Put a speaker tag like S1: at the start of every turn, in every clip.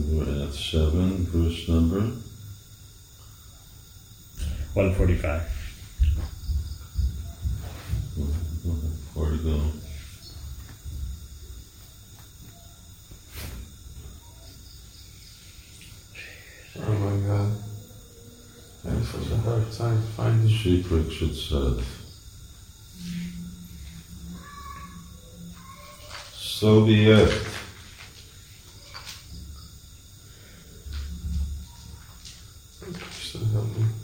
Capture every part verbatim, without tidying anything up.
S1: we're at seven, verse number
S2: one forty-five.
S1: Where to go?
S3: Oh my God. I had such a hard time finding.
S1: Sri Parikshit said, so be it.
S3: Krishna help me.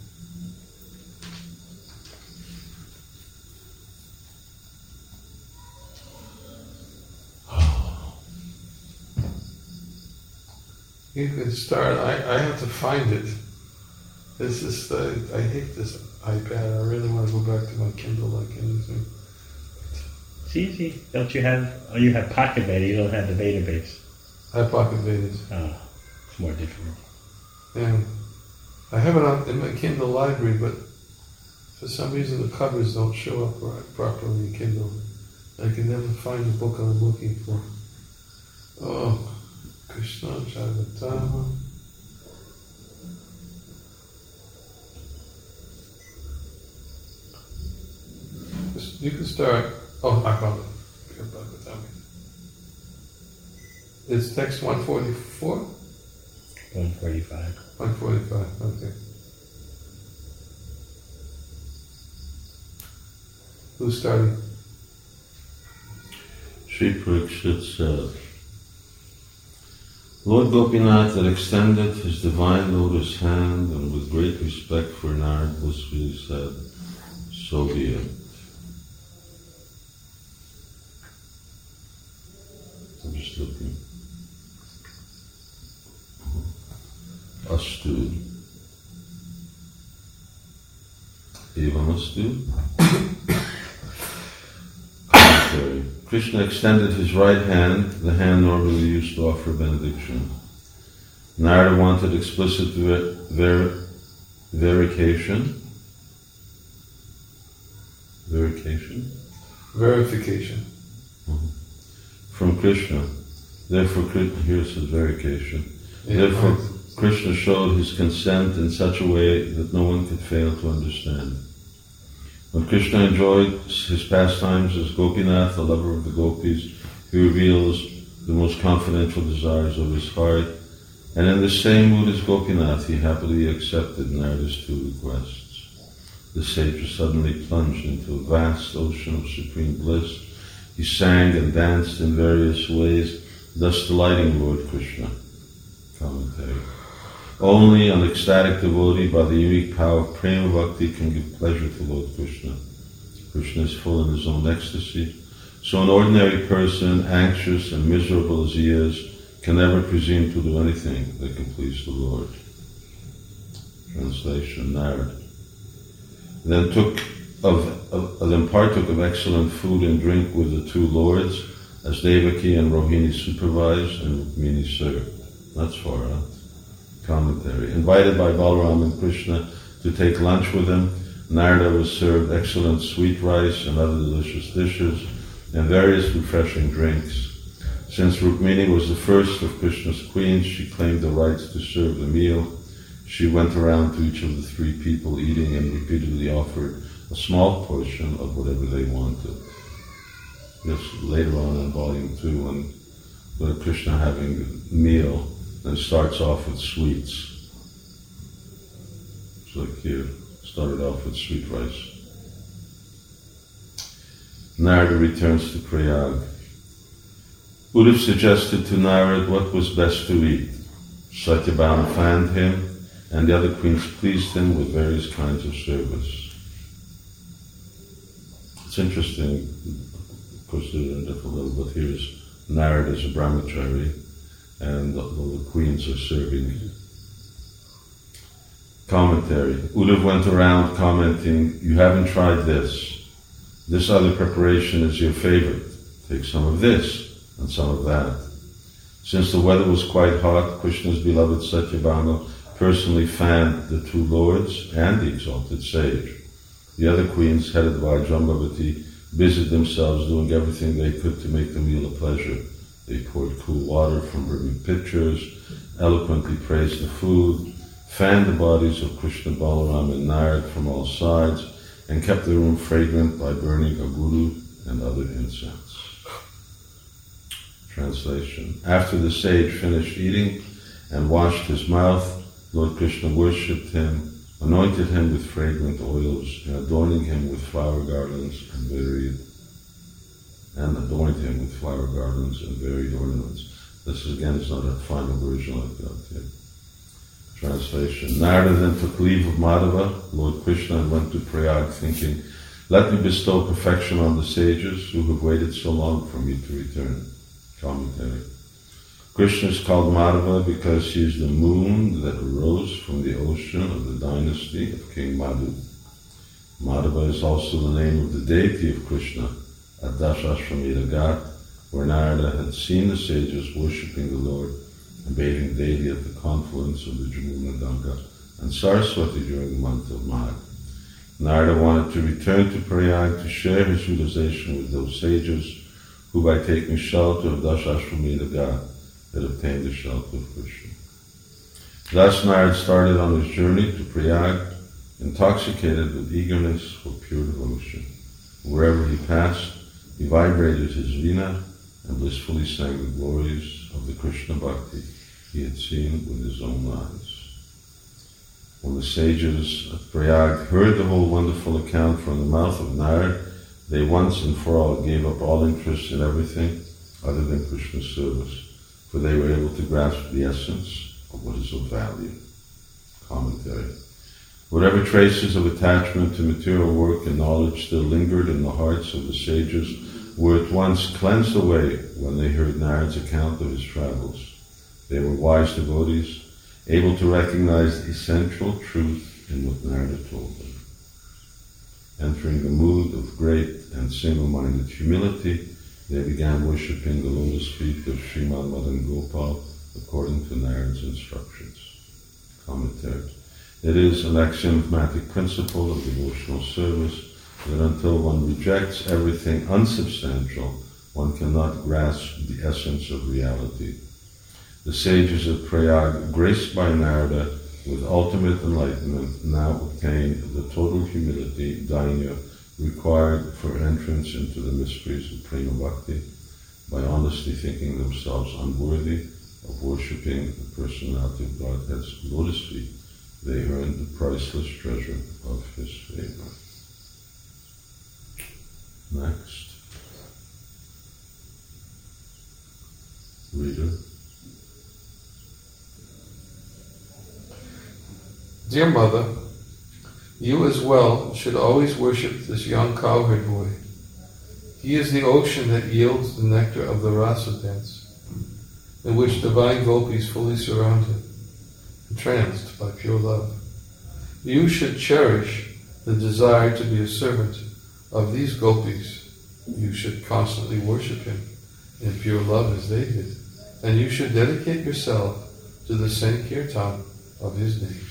S3: You can start. I, I have to find it. This is uh, I hate this iPad. I really want to go back to my Kindle like anything.
S2: It's easy. Don't you have? Oh, you have Pocket Beta. You don't have the database.
S3: I have Pocket Vedas.
S2: Oh, it's more difficult.
S3: Yeah. I have it on, in my Kindle library, but for some reason the covers don't show up right, properly in Kindle. I can never find the book I'm looking for. Oh, Krishna Jagatama. You can start. Oh, I found it. It's text one forty-four?
S2: one forty-five.
S3: one forty-five, okay. Who's starting?
S1: Sri Parikshit said, Lord Gopinath had extended his divine lotus hand and with great respect for Narad blissfully said, so be it. I'm just looking. Astu. Evam Astu. Commentary. Krishna extended his right hand, the hand normally used to offer benediction. Narada wanted explicit ver- ver- verification. Verification?
S3: Verification.
S1: Mm-hmm. From Krishna. Therefore, here it says verification.
S3: Yeah,
S1: Therefore,
S3: right.
S1: Krishna showed his consent in such a way that no one could fail to understand. When Krishna enjoyed his pastimes as Gopinath, the lover of the gopis, he reveals the most confidential desires of his heart, and in the same mood as Gopinath, he happily accepted Narada's two requests. The sage was suddenly plunged into a vast ocean of supreme bliss. He sang and danced in various ways, thus delighting Lord Krishna. Commentary. Only an ecstatic devotee by the unique power of prema bhakti can give pleasure to Lord Krishna. Krishna is full in his own ecstasy. So an ordinary person, anxious and miserable as he is, can never presume to do anything that can please the Lord. Translation, Narad. Then took of, of then partook of excellent food and drink with the two lords, as Devaki and Rohini supervised and Rukmini served. That's far out. Commentary. Invited by Balaram and Krishna to take lunch with him, Narada was served excellent sweet rice and other delicious dishes and various refreshing drinks. Since Rukmini was the first of Krishna's queens, she claimed the rights to serve the meal. She went around to each of the three people eating and repeatedly offered a small portion of whatever they wanted. This later on in volume two, when, when Krishna having a meal, and starts off with sweets. It's like here, started off with sweet rice. Narada returns to Prayag. Uddhav suggested to Narad what was best to eat. Satyabhama fanned him, and the other queens pleased him with various kinds of service. It's interesting, of course they're in different levels, but here's Narad as a brahmachari, and the, the queens are serving. Commentary. Uddhav went around commenting, you haven't tried this. This other preparation is your favorite. Take some of this and some of that. Since the weather was quite hot, Krishna's beloved Satyabhama personally fanned the two lords and the exalted sage. The other queens, headed by Jambavati, busied themselves doing everything they could to make the meal a pleasure. They poured cool water from brimming pitchers eloquently praised the food, fanned the bodies of Krishna, Balaram, and Narad from all sides, and kept the room fragrant by burning aguru and other incense. Translation. After the sage finished eating and washed his mouth, Lord Krishna worshipped him, anointed him with fragrant oils, and adorning him with flower garlands and varied and adorned him with flower garlands and varied ornaments. This again is not a final version like that here. Translation. Narada then took leave of Madhava, Lord Krishna, and went to Prayag thinking, let me bestow perfection on the sages who have waited so long for me to return. Commentary. Krishna is called Madhava because he is the moon that arose from the ocean of the dynasty of King Madhu. Madhava is also the name of the deity of Krishna at Dashashramita Ghat, where Narada had seen the sages worshipping the Lord and bathing daily at the confluence of the Jamuna Ganga and Saraswati during the month of Magh. Narada wanted to return to Prayag to share his realization with those sages who, by taking shelter of Dashashramita Ghat, had obtained the shelter of Krishna. Thus Narada started on his journey to Prayag, intoxicated with eagerness for pure devotion. Wherever he passed, he vibrated his veena and blissfully sang the glories of the Krishna Bhakti he had seen with his own eyes. When the sages of Prayag heard the whole wonderful account from the mouth of Narad, they once and for all gave up all interest in everything other than Krishna's service, for they were able to grasp the essence of what is of value. Commentary. Whatever traces of attachment to material work and knowledge still lingered in the hearts of the sages were at once cleansed away when they heard Narad's account of his travels. They were wise devotees, able to recognize the essential truth in what Narada told them. Entering the mood of great and single-minded humility, they began worshipping the lotus feet of Srimad Madan Gopal according to Narada's instructions. Commentary. It is an axiomatic principle of devotional service that until one rejects everything unsubstantial, one cannot grasp the essence of reality. The sages of Prayag, graced by Narada with ultimate enlightenment, now obtain the total humility, dainya, required for entrance into the mysteries of Prema Bhakti by honestly thinking themselves unworthy of worshipping the personality of Godhead's lotus feet. They earn the priceless treasure of his favor. Next. Reader.
S3: Dear Mother, you as well should always worship this young cowherd boy. He is the ocean that yields the nectar of the rasa dance, in which divine gopis fully surround him, entranced by pure love. You should cherish the desire to be a servant of these gopis. You should constantly worship him in pure love as they did, and you should dedicate yourself to the Sankirtan of his names.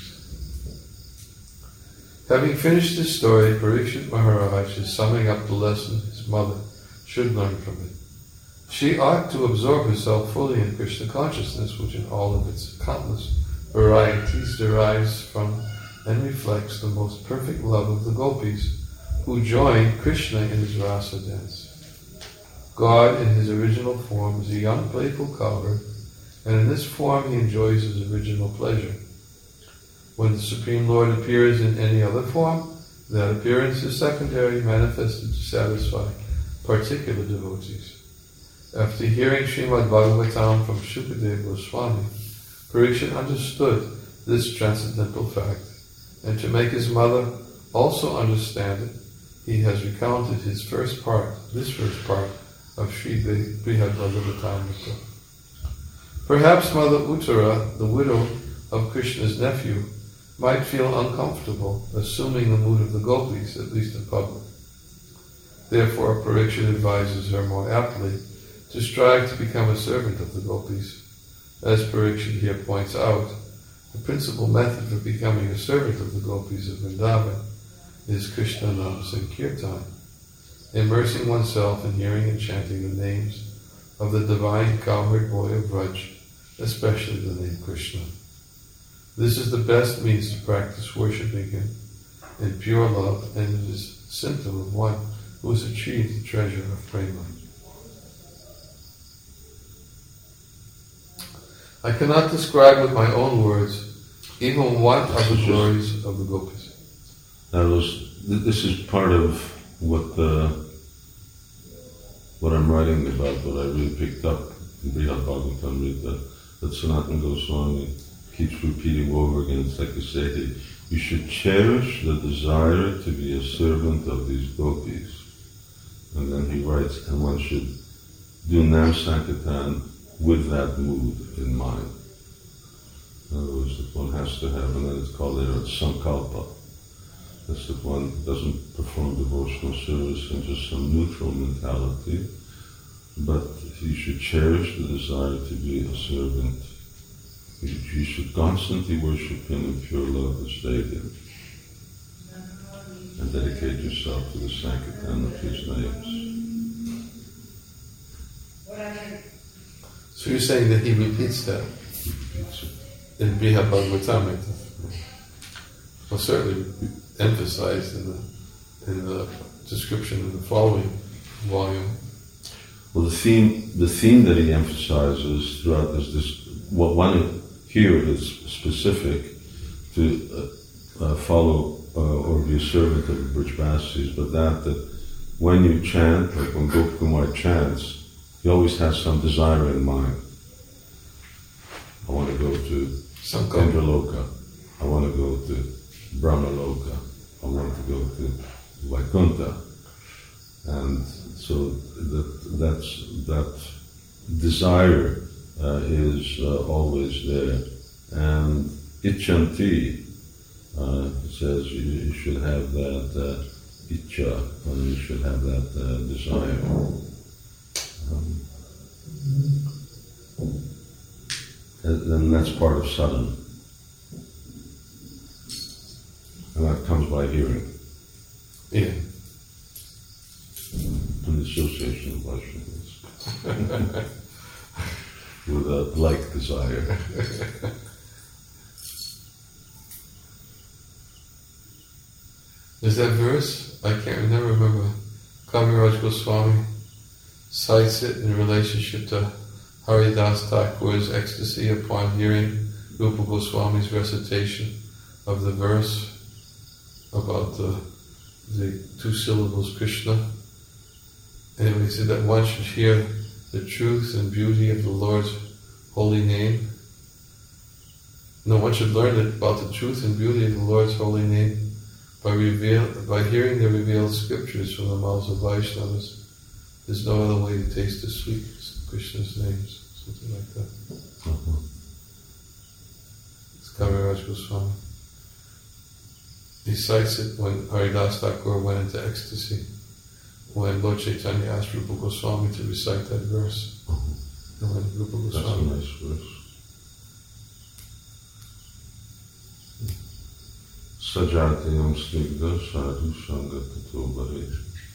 S3: Having finished this story, Parikshit Maharaj is summing up the lesson his mother should learn from it. She ought to absorb herself fully in Krishna consciousness, which in all of its countless varieties derives from and reflects the most perfect love of the gopis, who join Krishna in his rasa dance. God in his original form is a young playful cowherd, and in this form he enjoys his original pleasure. When the Supreme Lord appears in any other form, that appearance is secondary, manifested to satisfy particular devotees. After hearing Srimad Bhagavatam from Shukadeva Goswami, Parikshit understood this transcendental fact, and to make his mother also understand it, he has recounted his first part, this first part, of Sri Brihad Bhagavatamrita. Perhaps Mother Uttara, the widow of Krishna's nephew, might feel uncomfortable assuming the mood of the gopis, at least in public. Therefore, Parikshit advises her more aptly to strive to become a servant of the gopis. As Parikshit here points out, the principal method for becoming a servant of the gopis of Vrindavan is Krishna Nam Sankirtan, immersing oneself in hearing and chanting the names of the divine cowherd boy of Vraj, especially the name Krishna. This is the best means to practice worshipping Him in pure love, and it is a symptom of one who has achieved the treasure of prema. I cannot describe with my own words even one of the glories of the gopis.
S1: Now, those, this is part of what the, what I'm writing about, what I really picked up in Brihad Bhagavatamrita, that Sanatana Goswami keeps repeating over again. It's like he said, you should cherish the desire to be a servant of these gopis. And then he writes, and one should do Nam Sankirtan with that mood in mind. In other words, that one has to have, and then it's called later Sankalpa. That's that one doesn't perform devotional service in just some neutral mentality, but you should cherish the desire to be a servant. You, you should constantly worship Him in pure love as they did, and dedicate yourself to the Sankirtan of His names.
S3: So you're saying that he repeats that in Brihad Bhagavatamrita? Well, certainly emphasized in the in the description of the following volume.
S1: Well, the theme the theme that he emphasizes throughout is this. What one here is specific to uh, uh, follow uh, or be a servant of the Brajbasis, but that that when you chant, like when Gopakumar chants, he always has some desire in mind. I want to go to Indraloka. I want to go to Brahmaloka. I want to go to Vaikuntha. And so that that's, that desire uh, is uh, always there. And Ichanti uh, says you, you should have that uh, Icha, or you should have that uh, desire. Um, and, and that's part of sadhana. And that comes by hearing.
S3: Yeah.
S1: And the association of Vaishnavas. With a like desire.
S3: There's that verse, I can't never remember, Kaviraj Goswami cites it in relationship to Haridas Thakur's ecstasy upon hearing Rupa Goswami's recitation of the verse about the, the two syllables Krishna. Anyway, he said that one should hear the truth and beauty of the Lord's holy name. No, one should learn about the truth and beauty of the Lord's holy name by reveal, by hearing the revealed scriptures from the mouths of Vaishnavas. There's no other way to taste the sweet Krishna's names, something like that.
S1: Uh-huh.
S3: It's Kaviraj Goswami. He cites it when Haridas Thakur went into ecstasy, when Lord Chaitanya asked Rupa Goswami to recite that verse.
S1: Uh-huh.
S3: And when Rupa
S1: That's a
S3: Goswami...
S1: nice verse. Sajatayam snigdha sadhu sangatato bharesh.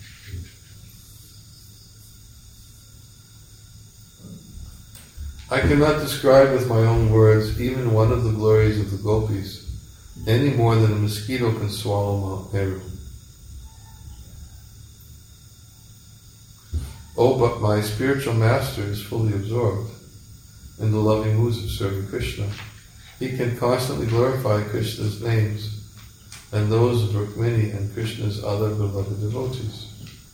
S3: I cannot describe with my own words even one of the glories of the gopis, any more than a mosquito can swallow Mount Meru. Oh, but my spiritual master is fully absorbed in the loving moods of serving Krishna. He can constantly glorify Krishna's names and those of Rukmini and Krishna's other beloved devotees.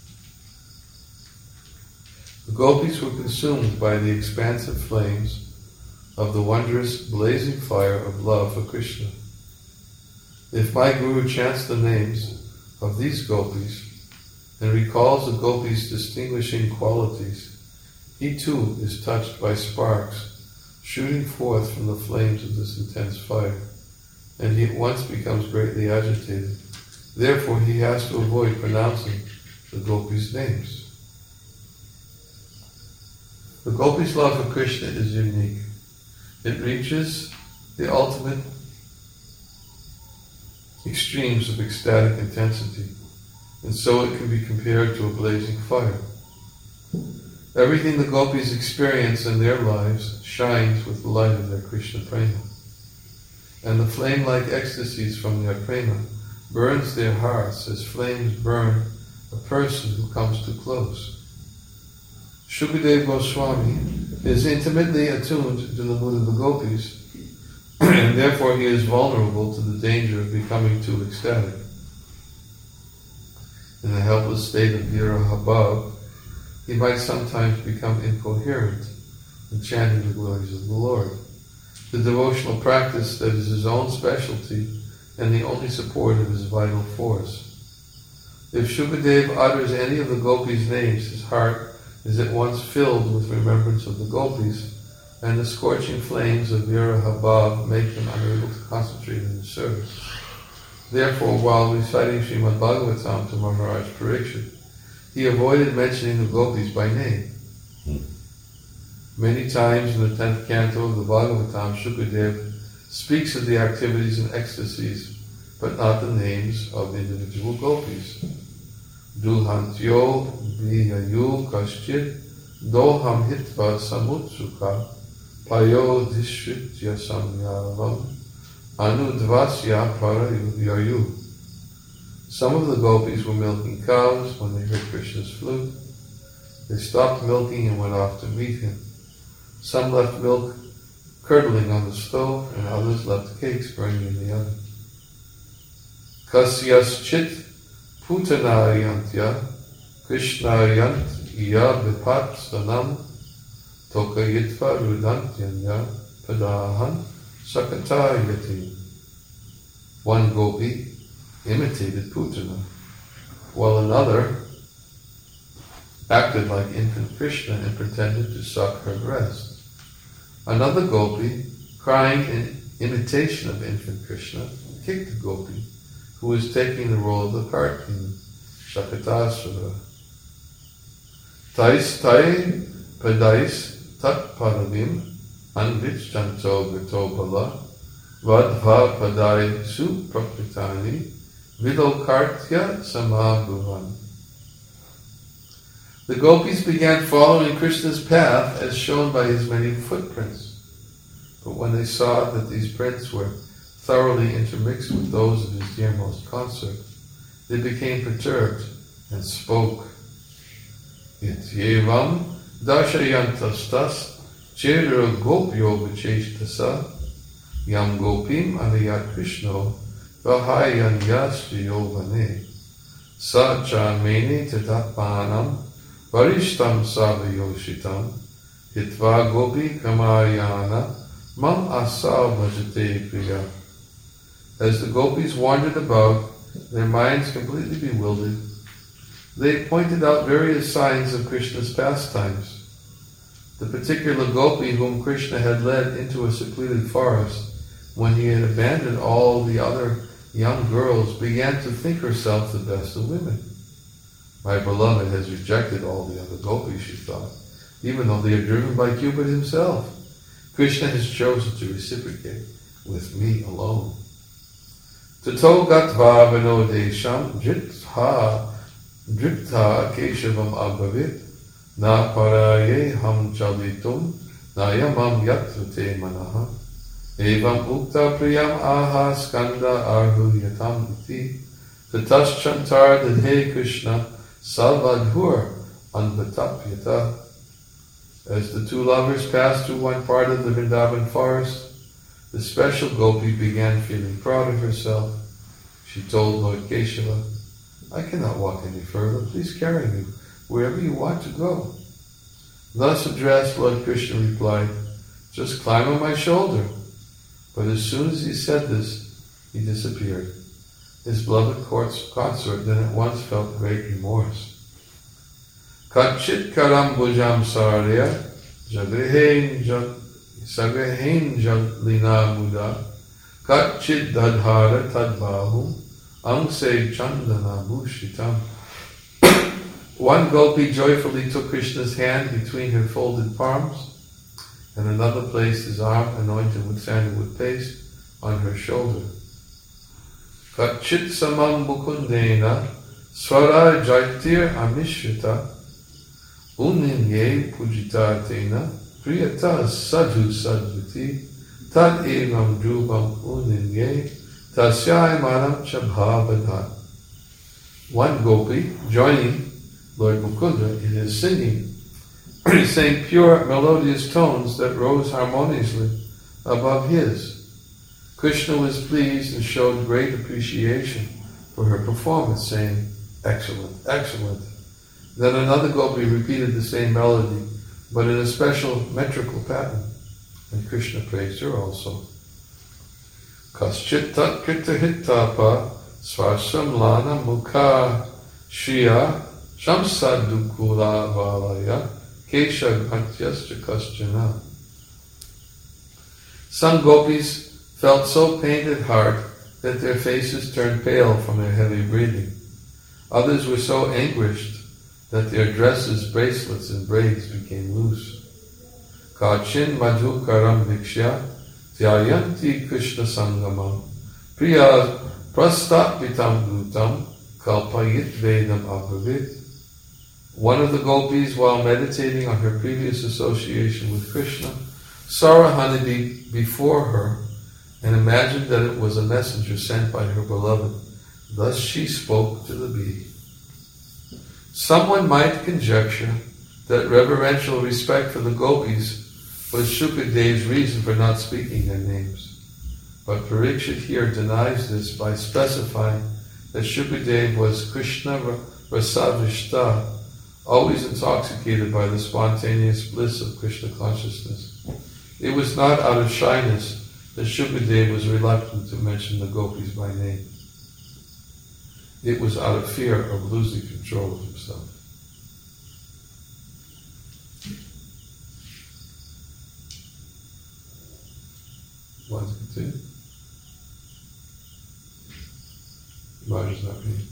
S3: The gopis were consumed by the expansive flames of the wondrous blazing fire of love for Krishna. If my Guru chants the names of these gopis and recalls the gopis' distinguishing qualities, he too is touched by sparks shooting forth from the flames of this intense fire, and he at once becomes greatly agitated. Therefore he has to avoid pronouncing the gopis' names. The gopis' love for Krishna is unique. It reaches the ultimate extremes of ecstatic intensity, and so it can be compared to a blazing fire. Everything the gopis experience in their lives shines with the light of their Krishna prema. And the flame-like ecstasies from their prema burns their hearts as flames burn a person who comes too close. Shukadeva Goswami is intimately attuned to the mood of the gopis, and therefore he is vulnerable to the danger of becoming too ecstatic. In the helpless state of Viraha Bhav, he might sometimes become incoherent in chanting the glories of the Lord, the devotional practice that is his own specialty and the only support of his vital force. If Shukadeva utters any of the gopis' names, his heart is at once filled with remembrance of the gopis, and the scorching flames of Viraha Bhav make him unable to concentrate in his service. Therefore, while reciting Srimad Bhagavatam to Maharaj Parikshit, he avoided mentioning the gopis by name.
S1: Hmm.
S3: Many times in the tenth canto of the Bhagavatam, Shukadeva speaks of the activities and ecstasies, but not the names of individual gopis. Dulhantyo viyayu kaschit doham hitva samutsuka payo dishritya samyavam anudvasya parayayu. Some of the gopis were milking cows when they heard Krishna's flute. They stopped milking and went off to meet him. Some left milk curdling on the stove, and others left cakes burning in the oven. Kasyaschit putanayantya krishnayant iya vipat sanam tokayitva rudantyanya padahan sakatayati. One gopi imitated Putana, while another acted like infant Krishna and pretended to suck her breast. Another gopi, crying in imitation of infant Krishna, kicked the gopi, who was taking the role of the cart king, Shakatasura. Tais tai padais tat paravim anvich chanto gatobala vadva padai su prakritani vidokartya samabhuvan. The gopis began following Krishna's path as shown by his many footprints. But when they saw that these prints were thoroughly intermixed with those of his dearmost consort, they became perturbed and spoke. Ityevam dashayantastas chedra gopyo vicheshtasa yam gopim anayat krishno vahayanyas yovane sa cha mene tatapanam varishtam savayoshitam hitva gopi kamayana mam asa bhajate priya. As the gopis wandered about, their minds completely bewildered, they pointed out various signs of Krishna's pastimes. The particular gopi whom Krishna had led into a secluded forest, when he had abandoned all the other young girls, began to think herself the best of women. My beloved has rejected all the other gopis, she thought, even though they are driven by Cupid himself. Krishna has chosen to reciprocate with me alone. Tato gatva vinodesham jitha dripta keshavam abhavit na paraye ham chalitum nayamam yatrate manaha evam ukta priyam aha skanda arhu yatam iti tataschantar dadhe Krishna salvadhur anvatapyata. As the two lovers passed through one part of the Vrindavan forest, the special gopi began feeling proud of herself. She told Lord Keshava, I cannot walk any further. Please carry me wherever you want to go. Thus addressed, Lord Krishna replied, just climb on my shoulder. But as soon as he said this, he disappeared. His beloved consort then at once felt great remorse. Kachit karam bujam sarya jagrehen sagrehen jalina muda kachit dadhara tadbahu angse chandana bhushitam. One gopi joyfully took Krishna's hand between her folded palms, and another placed his arm anointed with sandalwood paste on her shoulder. Kachit samam mukundena swara jaitir amishrita. Unimye pujita tena priyata sadhu sadvati tad evam drubam unimye tasyai manam chabhavanat. One gopi, joining Lord Mukunda in his singing, sang pure melodious tones that rose harmoniously above his. Krishna was pleased and showed great appreciation for her performance, saying, "Excellent, excellent." Then another gopi repeated the same melody, but in a special metrical pattern, and Krishna praised her also. Kaschit tat krita hitapa svarsam lana mukha shriya shamsadukula valaya kesha ghantyascha kaschana. Some gopis felt so pained at heart that their faces turned pale from their heavy breathing. Others were so anguished that their dresses, bracelets, and braids became loose. Kachin madhukaram vikshya dhyayanti krishna sangamam priya prastapitam bhutam kalpayit vedam abhavit. One of the gopis, while meditating on her previous association with Krishna, saw a honeybee before her and imagined that it was a messenger sent by her beloved. Thus she spoke to the bee. Someone might conjecture that reverential respect for the gopis was Shukadev's reason for not speaking their names. But Parikshit here denies this by specifying that Shukadev was Krishna Rasavishta, always intoxicated by the spontaneous bliss of Krishna consciousness. It was not out of shyness that Shukadev was reluctant to mention the gopis by name. It was out of fear of losing control of himself. Want to continue? Raja's not reading.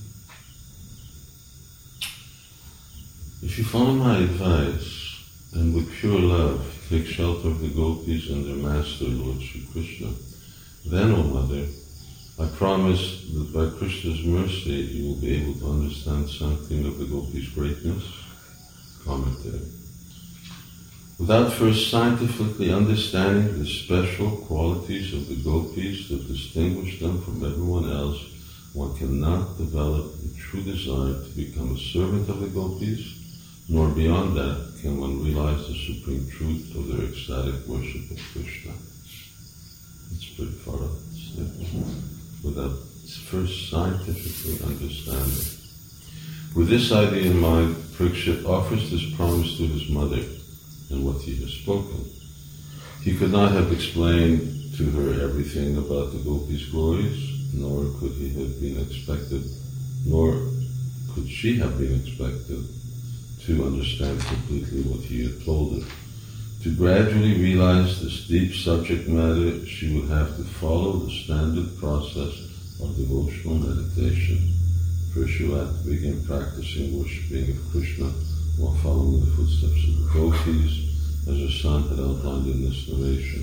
S1: If you follow my advice and with pure love take shelter of the gopis and their master, Lord Sri Krishna, then, O Mother, I promise that by Krishna's mercy you will be able to understand something of the gopis' greatness. Commentary. Without first scientifically understanding the special qualities of the gopis that distinguish them from everyone else, one cannot develop a true desire to become a servant of the gopis, nor beyond that can one realize the supreme truth of their ecstatic worship of Krishna. It's pretty far up. Without first scientifically understanding. With this idea in mind, Parikshit offers this promise to his mother and what he has spoken. He could not have explained to her everything about the gopis' glories, nor could he have been expected, nor could she have been expected to understand completely what he had told her. To gradually realize this deep subject matter, she would have to follow the standard process of devotional meditation. First she would have to begin practicing worshipping of Krishna while following the footsteps of the gopis, as her son had outlined in this narration.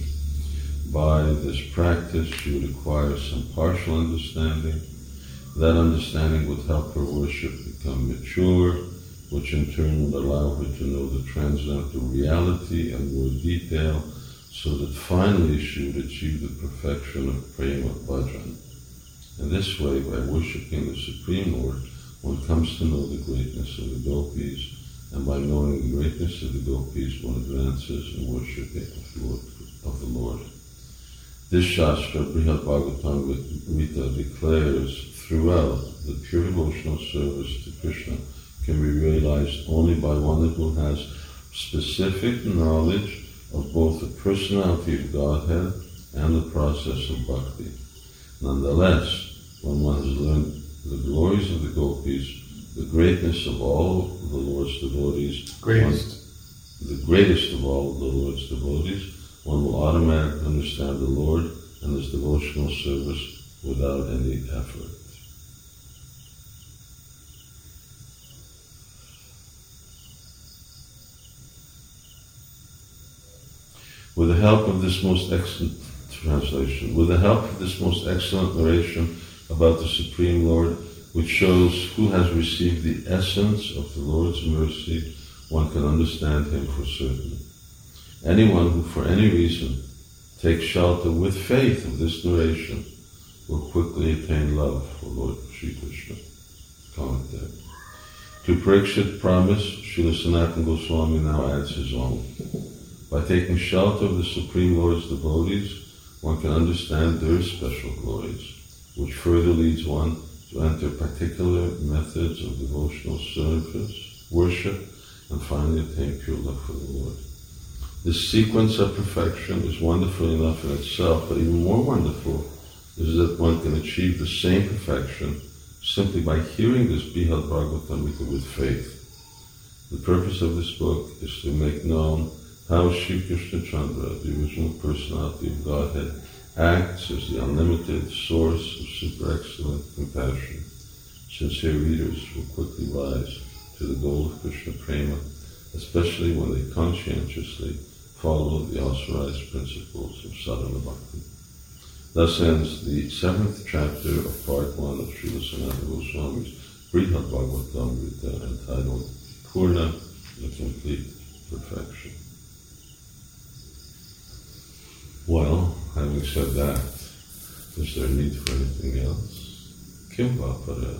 S1: By this practice, she would acquire some partial understanding. That understanding would help her worship become mature, which in turn would allow her to know the transcendental reality in more detail, so that finally she would achieve the perfection of prema bhajan. In this way, by worshipping the Supreme Lord, one comes to know the greatness of the gopis, and by knowing the greatness of the gopis, one advances in worshiping of the Lord. Of the Lord. This Shastra, Brihad Bhagavatam declares throughout that pure devotional service to Krishna can be realized only by one who has specific knowledge of both the personality of Godhead and the process of bhakti. Nonetheless, when one has learned the glories of the gopis, the greatness of all the Lord's devotees,
S3: Greatest.
S1: one, the greatest of all the Lord's devotees, one will automatically understand the Lord and his devotional service without any effort. With the help of this most excellent translation, with the help of this most excellent narration about the Supreme Lord, which shows who has received the essence of the Lord's mercy, one can understand him for certain. Anyone who for any reason takes shelter with faith of this narration will quickly attain love for Lord Sri Krishna. Comment there. To Parikshit promise, Srila Sanatana Goswami now adds his own. By taking shelter of the Supreme Lord's devotees, one can understand their special glories, which further leads one to enter particular methods of devotional service, worship, and finally attain pure love for the Lord. This sequence of perfection is wonderful enough in itself, but even more wonderful is that one can achieve the same perfection simply by hearing this Brihad Bhagavatamrita with faith. The purpose of this book is to make known how Sri Krishna Chandra, the original personality of Godhead, acts as the unlimited source of super excellent compassion. Sincere readers will quickly rise to the goal of Krishna Prema, especially when they conscientiously follow the authorized principles of sadhana bhakti. Thus ends the seventh chapter of part one of Srila Sanatana Goswami's Brihad Bhagavatamrita entitled Purna, the Complete Perfection. Well, having said that, is there need for anything else? Kimpa para.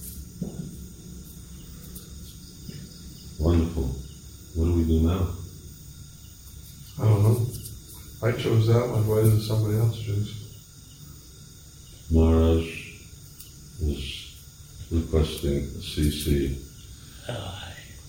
S1: Wonderful. What do we do now?
S3: I don't know. I chose that one. Why doesn't somebody else choose?
S1: Maharaj is requesting C C.
S2: Oh,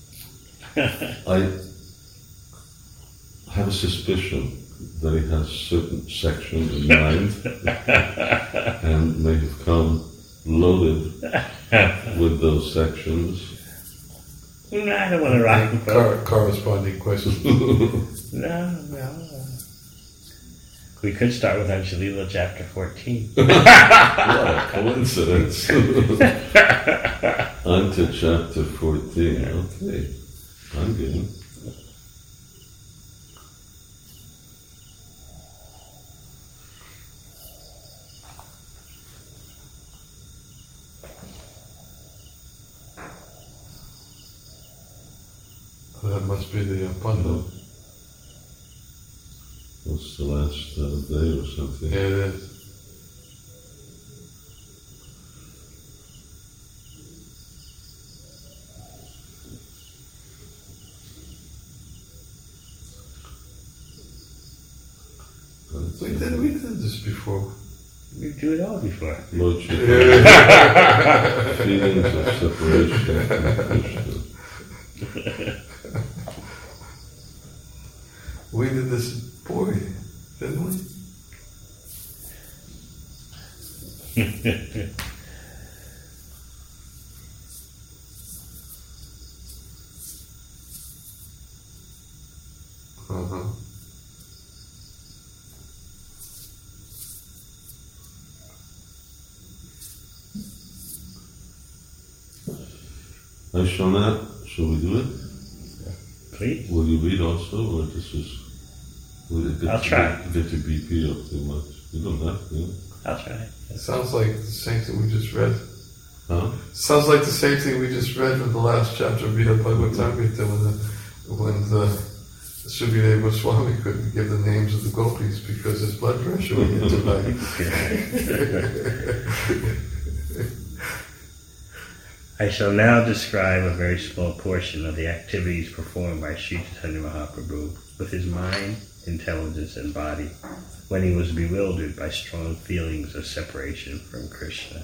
S1: I have a suspicion that he has certain sections in mind and may have come loaded with those sections.
S2: no, I don't want to rock and
S3: Cor- corresponding questions.
S2: No, no. We could start with Anjalila chapter fourteen.
S1: What a coincidence. On to chapter fourteen. Okay. I'm good.
S3: That must be the uh, Panda.
S1: What's the last uh, day or something?
S3: Yeah, it is. We did, we did this before.
S2: We do it all before.
S1: Lordship. Feelings of separation from Krishna.
S3: We did this boy, didn't we? Uh-huh.
S1: I shall not. Shall we do it?
S2: Please.
S1: Will you read also, or this is? Will it get
S2: I'll
S1: to
S2: try.
S1: Get, get your B P up too much? You don't have to.
S2: I'll try.
S3: It sounds like the same thing we just read.
S1: Huh?
S3: Sounds like the same thing we just read from the last chapter of Brihad Bhagavatamrita when the when the Sukadeva Goswami couldn't give the names of the gopis because his blood pressure would get too high.
S2: I shall now describe a very small portion of the activities performed by Sri Chaitanya Mahaprabhu with his mind, intelligence, and body when he was bewildered by strong feelings of separation from Krishna.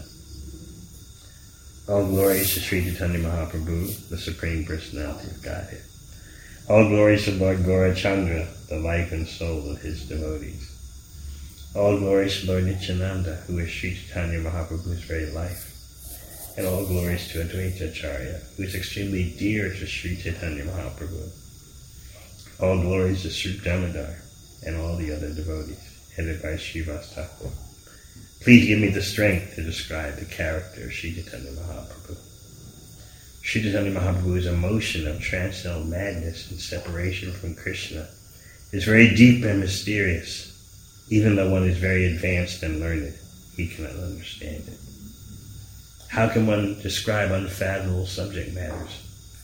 S2: All glories to Sri Chaitanya Mahaprabhu, the Supreme Personality of Godhead. All glories to Lord Gaurachandra, the life and soul of his devotees. All glories to Lord Nityananda, who is Sri Chaitanya Mahaprabhu's very life. And all glories to Advaita Acharya, who is extremely dear to Sri Chaitanya Mahaprabhu. All glories to Sri Damodar and all the other devotees, headed by Srivas Thakur. Please give me the strength to describe the character of Sri Chaitanya Mahaprabhu. Sri Chaitanya Mahaprabhu's emotion of transcendental madness and separation from Krishna is very deep and mysterious. Even though one is very advanced and learned, he cannot understand it. How can one describe unfathomable subject matters?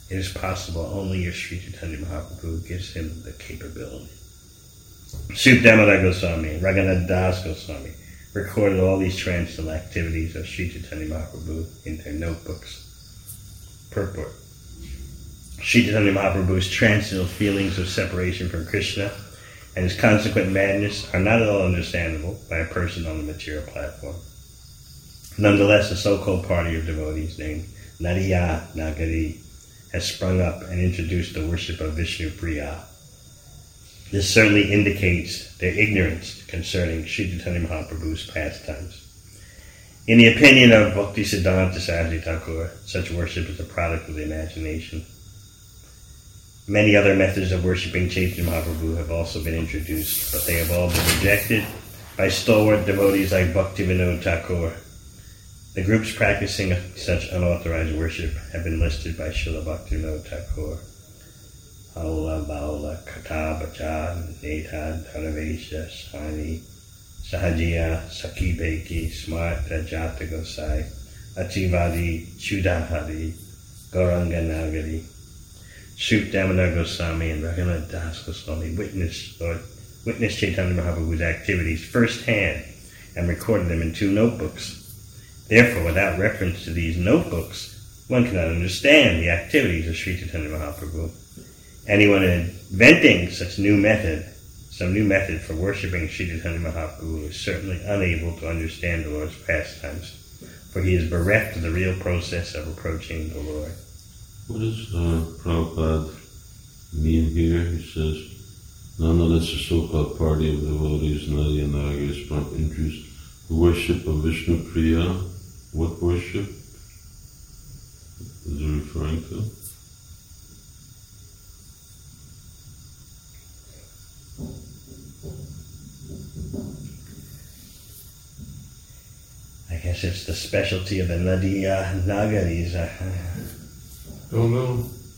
S2: It is possible only if Sri Chaitanya Mahaprabhu gives him the capability. Sup Damodar Goswami and Raghunath Das Goswami recorded all these transcendental activities of Sri Chaitanya Mahaprabhu in their notebooks. Purport. Sri Chaitanya Mahaprabhu's transcendental feelings of separation from Krishna and his consequent madness are not at all understandable by a person on the material platform. Nonetheless, a so-called party of devotees named Nadiya Nagari has sprung up and introduced the worship of Vishnu Priya. This certainly indicates their ignorance concerning Sri Chaitanya Mahaprabhu's pastimes. In the opinion of Bhaktisiddhanta Saraswati Thakur, such worship is a product of the imagination. Many other methods of worshipping Chaitanya Mahaprabhu have also been introduced, but they have all been rejected by stalwart devotees like Bhaktivinoda Thakur. The groups practicing such unauthorized worship have been listed by Srila Bhaktivinoda Thakur. Aula Baula Kata Bacha Neta Dharavesha Sani Sahajiya Saki Beki Smarta Jata Gosai Ativadi Chudahari Gauranga Nagari. Sup Damodar Goswami and Raghunath Das Goswami witnessed, Lord, witnessed Chaitanya Mahaprabhu's activities firsthand and recorded them in two notebooks. Therefore, without reference to these notebooks, one cannot understand the activities of Sri Chaitanya Mahaprabhu. Anyone inventing such new method, some new method for worshipping Sri Chaitanya Mahaprabhu is certainly unable to understand the Lord's pastimes, for he is bereft of the real process of approaching the Lord.
S1: What does uh, Prabhupada mean here? He says, nonetheless, a so-called party of devotees, Nadiya Nagari, introduced the worship of Vishnu Priya. What worship is he referring to?
S2: I guess it's the specialty of the Nadiya Nagaris.
S3: Don't know.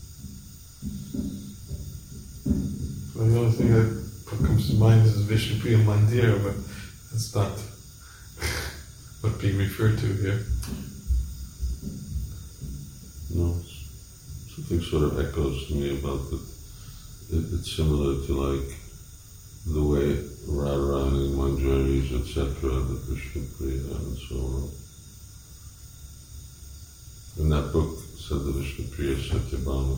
S3: Well, the only thing that comes to mind is Vishnu Priya Mandir, but that's not what being referred to here.
S1: No, something sort of echoes to me about that. It, it's similar to like the way Radharani, Manjaris, et cetera, the Vishnu Priya and so on. In that book said the Vishnu Priya Satyabhama.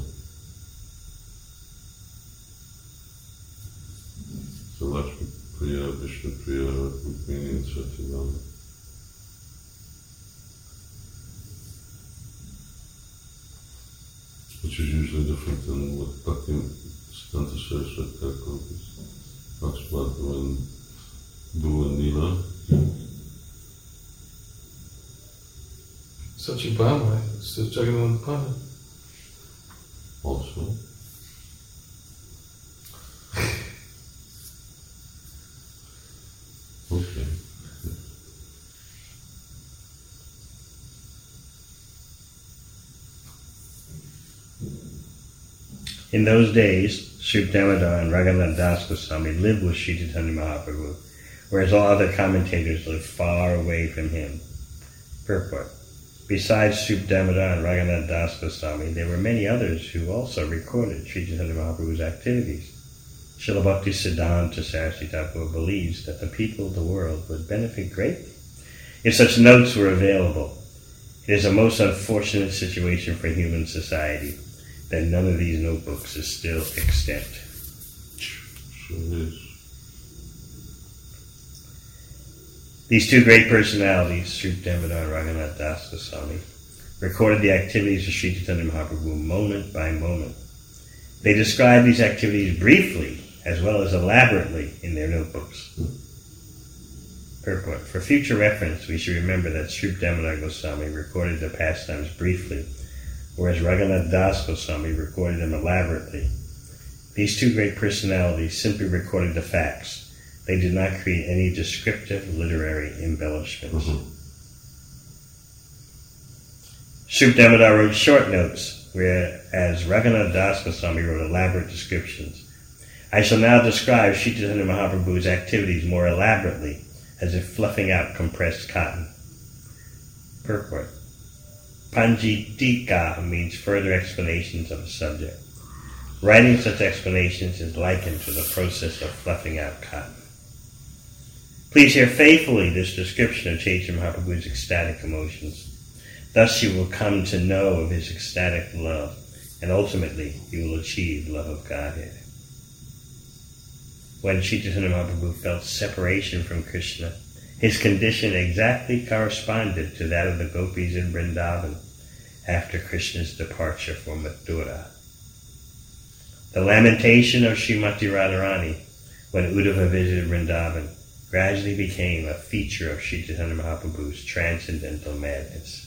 S1: So Lakshmi Priya, Vishnu Priya, Rukmini and Satyabhama. Which is usually different than what Bhakti Siddhanta Saraswati Thakur talks about when Du and Nila.
S3: Satyabhama, it's the Jagannath Pana.
S1: Also. Okay.
S2: In those days, Sup Damodar and Raghunath Das Goswami lived with Sri Chaitanya Mahaprabhu, whereas all other commentators lived far away from him. Purport. Besides Sup Damodar and Raghunath Das Goswami, there were many others who also recorded Sri Chaitanya Mahaprabhu's activities. Srila Bhaktisiddhanta Saraswati Thakur believes that the people of the world would benefit greatly if such notes were available. It is a most unfortunate situation for human society that none of these notebooks is still extant.
S1: Sure is.
S2: These two great personalities, Sup Damodar and Raghunath Das Goswami, recorded the activities of Sri Chaitanya Mahaprabhu moment by moment. They describe these activities briefly as well as elaborately in their notebooks. Purport. For future reference, we should remember that Sup Damodar Goswami recorded the pastimes briefly, whereas Raghunath Das Goswami recorded them elaborately. These two great personalities simply recorded the facts. They did not create any descriptive literary embellishments.
S1: Mm-hmm.
S2: Sup Damodar wrote short notes, whereas Raghunath Das Goswami wrote elaborate descriptions. I shall now describe Sri Chaitanya Mahaprabhu's activities more elaborately, as if fluffing out compressed cotton. Purport. Panjitika means further explanations of a subject. Writing such explanations is likened to the process of fluffing out cotton. Please hear faithfully this description of Chaitanya Mahaprabhu's ecstatic emotions. Thus you will come to know of his ecstatic love, and ultimately you will achieve love of Godhead. When Chaitanya Mahaprabhu felt separation from Krishna, his condition exactly corresponded to that of the gopis in Vrindavan after Krishna's departure for Mathura. The lamentation of Srimati Radharani when Uddhava visited Vrindavan gradually became a feature of Sri Chaitanya Mahaprabhu's transcendental madness.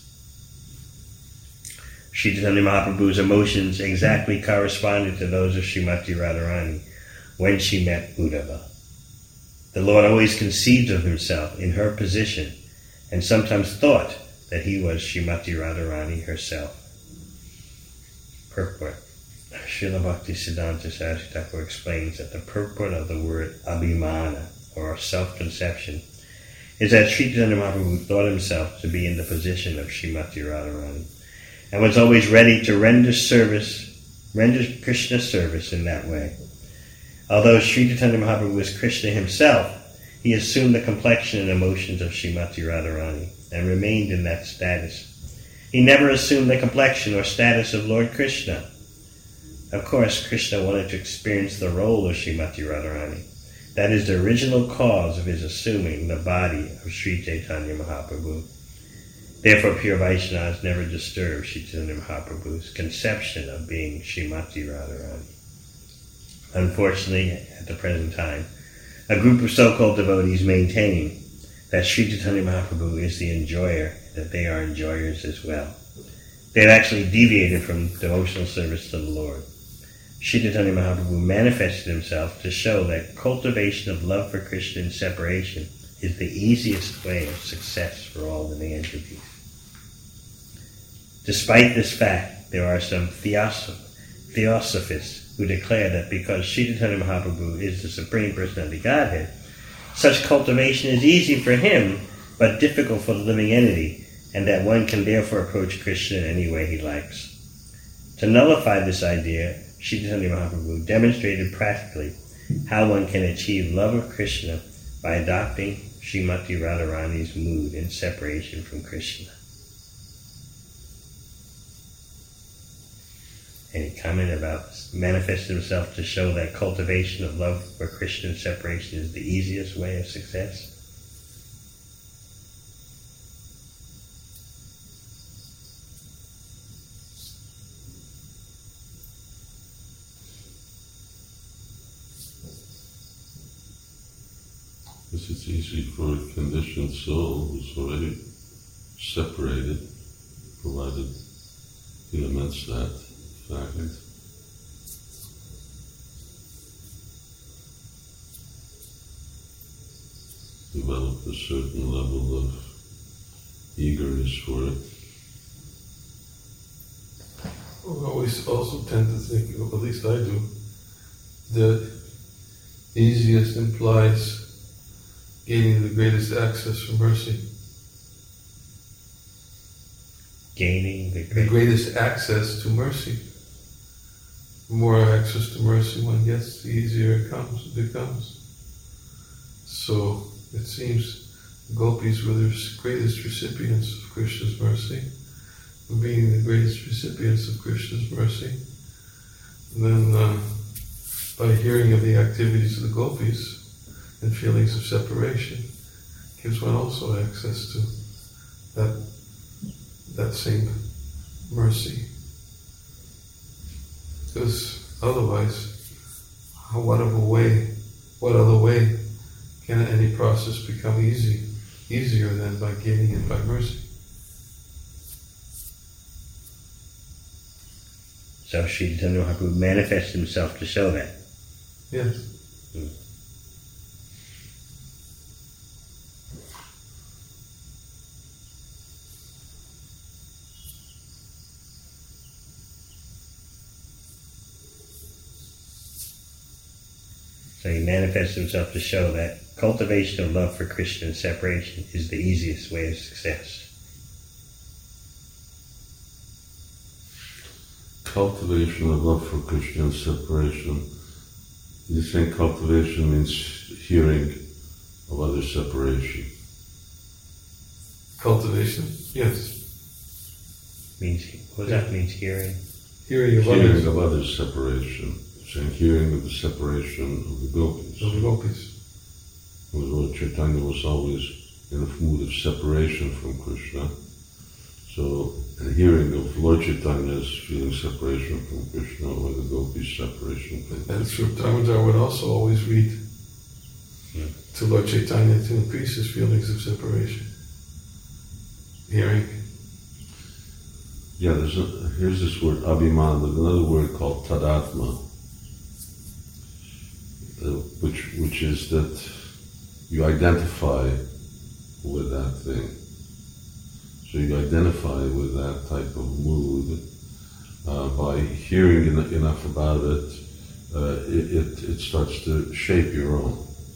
S2: Sri Chaitanya Mahaprabhu's emotions exactly corresponded to those of Srimati Radharani when she met Uddhava. The Lord always conceived of himself in her position and sometimes thought that he was Srimati Radharani herself. Purport. Srila Bhaktisiddhanta Saraswati Thakur explains that the purport of the word abhimana, or self-conception, is that Sri Chaitanya Mahaprabhu thought himself to be in the position of Srimati Radharani and was always ready to render service, render Krishna service in that way. Although Sri Chaitanya Mahaprabhu was Krishna himself, he assumed the complexion and emotions of Srimati Radharani and remained in that status. He never assumed the complexion or status of Lord Krishna. Of course, Krishna wanted to experience the role of Srimati Radharani. That is the original cause of his assuming the body of Sri Chaitanya Mahaprabhu. Therefore, pure Vaishnavas never disturb Sri Chaitanya Mahaprabhu's conception of being Srimati Radharani. Unfortunately, at the present time, a group of so-called devotees maintain that Sri Chaitanya Mahaprabhu is the enjoyer, that they are enjoyers as well. They have actually deviated from devotional service to the Lord. Sri Chaitanya Mahaprabhu manifested himself to show that cultivation of love for Krishna and separation is the easiest way of success for all living entities. Despite this fact, there are some theosoph- theosophists who declare that because Sri Chaitanya Mahaprabhu is the Supreme Personality Godhead, such cultivation is easy for him, but difficult for the living entity, and that one can therefore approach Krishna any way he likes. To nullify this idea, Sri Chaitanya Mahaprabhu demonstrated practically how one can achieve love of Krishna by adopting Srimati Radharani's mood in separation from Krishna. Any comment about manifesting himself to show that cultivation of love for Krishna and separation is the easiest way of success?
S1: Because it's easy for a conditioned soul who's already separated, provided he laments that fact. Develop a certain level of eagerness for it.
S3: We always also tend to think, or at least I do, that easiest implies gaining the greatest access for mercy.
S2: Gaining the,
S3: the greatest access to mercy. The more access to mercy one gets, the easier it comes. It becomes. So it seems the gopis were the greatest recipients of Krishna's mercy, and being the greatest recipients of Krishna's mercy, and then uh, by hearing of the activities of the gopis and feelings of separation, gives one also access to that that same mercy. Because otherwise, how, what other way, what other way can any process become easy, easier than by gaining it by mercy?
S2: So Sri Chaitanya Mahaprabhu manifests himself to show that.
S3: Yes.
S2: Mm. So he manifests himself to show that cultivation of love for Krishna and separation is the easiest way of success.
S1: cultivation of love for Krishna and separation. You think cultivation means hearing of other separation?
S3: Cultivation, yes.
S2: Means, what does that mean, hearing?
S3: Hearing of
S1: Hearing
S3: others.
S1: of others' separation. Saying hearing of the separation of the gopis.
S3: Of the gopis.
S1: Because Lord Chaitanya was always in a mood of separation from Krishna. So, and hearing of Lord Chaitanya's feeling separation from Krishna, or the gopis' separation from Krishna.
S3: And Sri Damodar would also always read
S2: Yeah.
S3: to Lord Chaitanya to increase his feelings of separation. Hearing.
S1: Yeah, there's a, here's this word, abhiman, there's another word called tadatma, uh, which which is that you identify with that thing. So you identify with that type of mood uh, by hearing en- enough about it, uh, it, it, it starts to shape your own.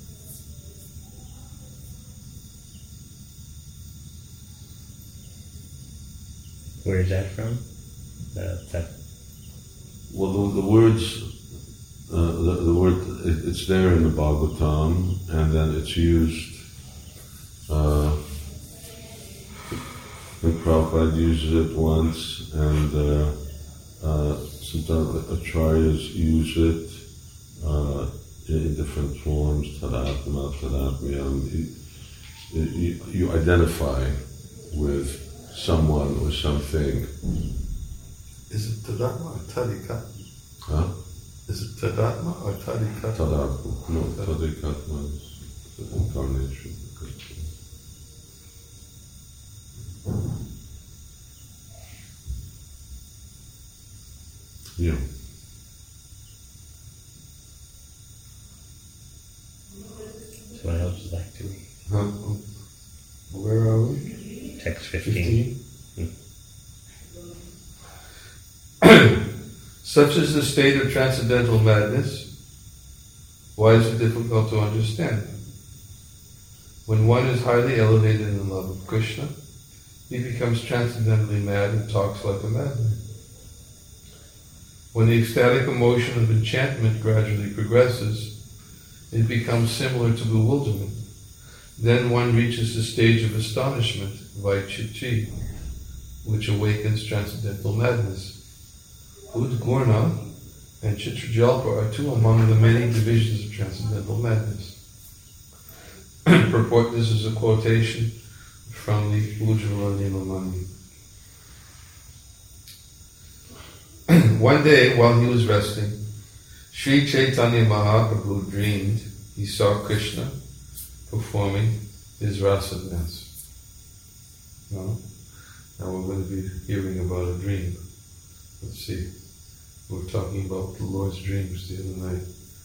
S2: Where is that from? Uh, that,
S1: Well, the, the words, uh, the, the word, it, it's there in the Bhagavatam, and then it's used, uh, and Prabhupada uses it once, and uh, uh, sometimes acharyas use it uh, in, in different forms, tadatma, tadatmyam. You, you, you identify with someone or something.
S3: Is it Tadatma or Tadika?
S1: Huh?
S3: Is it Tadatma or Tadika?
S1: Tadatma. No, Tadikatma is the incarnation. Yeah.
S2: someone else would like to read.
S3: Huh? Where are we?
S2: Text fifteen.
S3: Such is the state of transcendental madness. Why is it difficult to understand? When one is highly elevated in the love of Krishna, he becomes transcendently mad and talks like a madman. When the ecstatic emotion of enchantment gradually progresses, it becomes similar to bewilderment. Then one reaches the stage of astonishment, Vaichitti, which awakens transcendental madness. Udgurna and Chitrajalpa are two among the many divisions of transcendental madness. Purport, this is a quotation from the Ujjvala Nilamani. One day, while he was resting, Sri Chaitanya Mahaprabhu dreamed he saw Krishna performing his rasa dance. No? Now we're going to be hearing about a dream. Let's see. We were talking about the Lord's dreams the other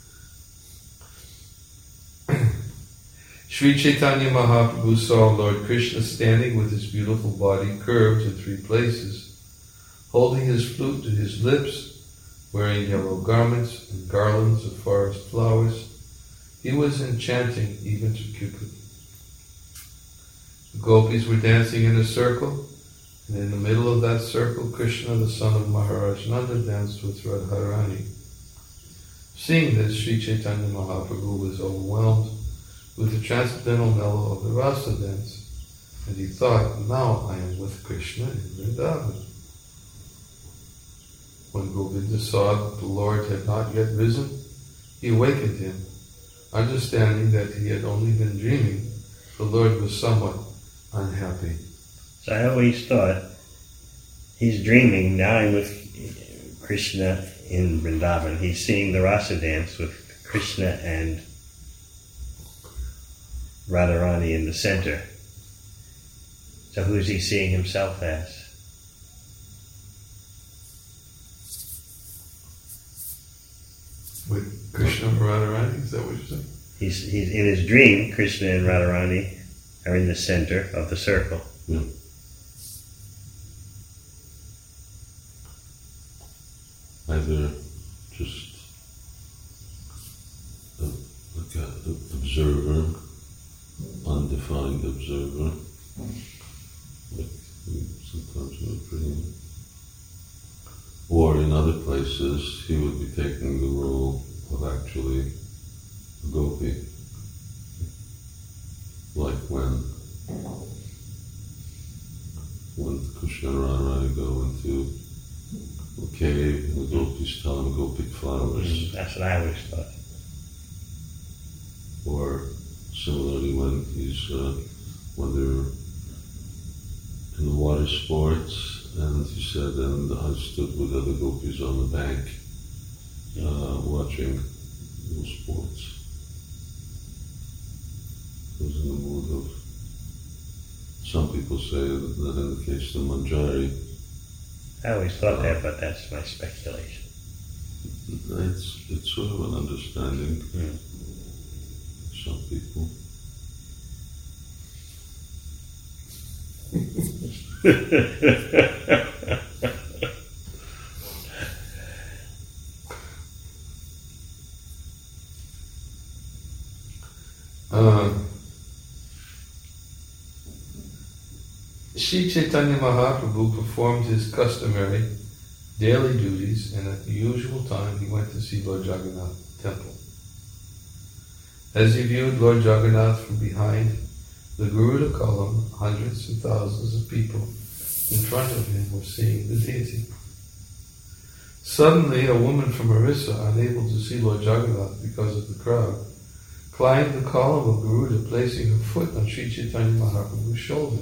S3: night. Sri Chaitanya Mahaprabhu saw Lord Krishna standing with his beautiful body curved in three places, holding his flute to his lips, wearing yellow garments and garlands of forest flowers. He was enchanting even to Cupid. The gopis were dancing in a circle, and in the middle of that circle, Krishna, the son of Maharaj Nanda, danced with Radharani. Seeing this, Sri Chaitanya Mahaprabhu was overwhelmed with the transcendental mellow of the rasa dance, and he thought, now I am with Krishna in Vrindavan. When Govinda saw that the Lord had not yet risen, he awakened him. Understanding that he had only been dreaming, the Lord was somewhat unhappy.
S2: So I always thought, he's dreaming, now I'm with Krishna in Vrindavan. He's seeing the rasa dance with Krishna and Radharani in the center. So who's he seeing himself as?
S3: With Krishna and Radharani, is that what you're saying?
S2: He's, he's in his dream, Krishna and Radharani are in the center of the circle.
S1: Yeah. Either just a, like a, a observer, undefined observer, like we sometimes in a dream, Or in other places, he would be taking the role of actually a gopi. Like when when Krishna and Radharani go into a cave and the gopis tell him go pick flowers.
S2: Mm, that's what I always thought.
S1: Or similarly when he's uh, when they're in the water sports, and he said, and I stood with other gopis on the bank uh, watching those sports. He was in the mood of, some people say that in the case of Manjari,
S2: I always thought
S1: uh,
S2: that, but that's my speculation.
S1: it's, it's sort of an understanding.
S2: Mm.
S1: Some people.
S3: uh, Sri Chaitanya Mahaprabhu performed his customary daily duties, and at the usual time he went to see Lord Jagannath temple. As he viewed Lord Jagannath from behind the Garuda column, hundreds and thousands of people in front of him were seeing the deity. Suddenly, a woman from Orissa, unable to see Lord Jagannath because of the crowd, climbed the column of Garuda, placing her foot on Sri Chaitanya Mahaprabhu's shoulder.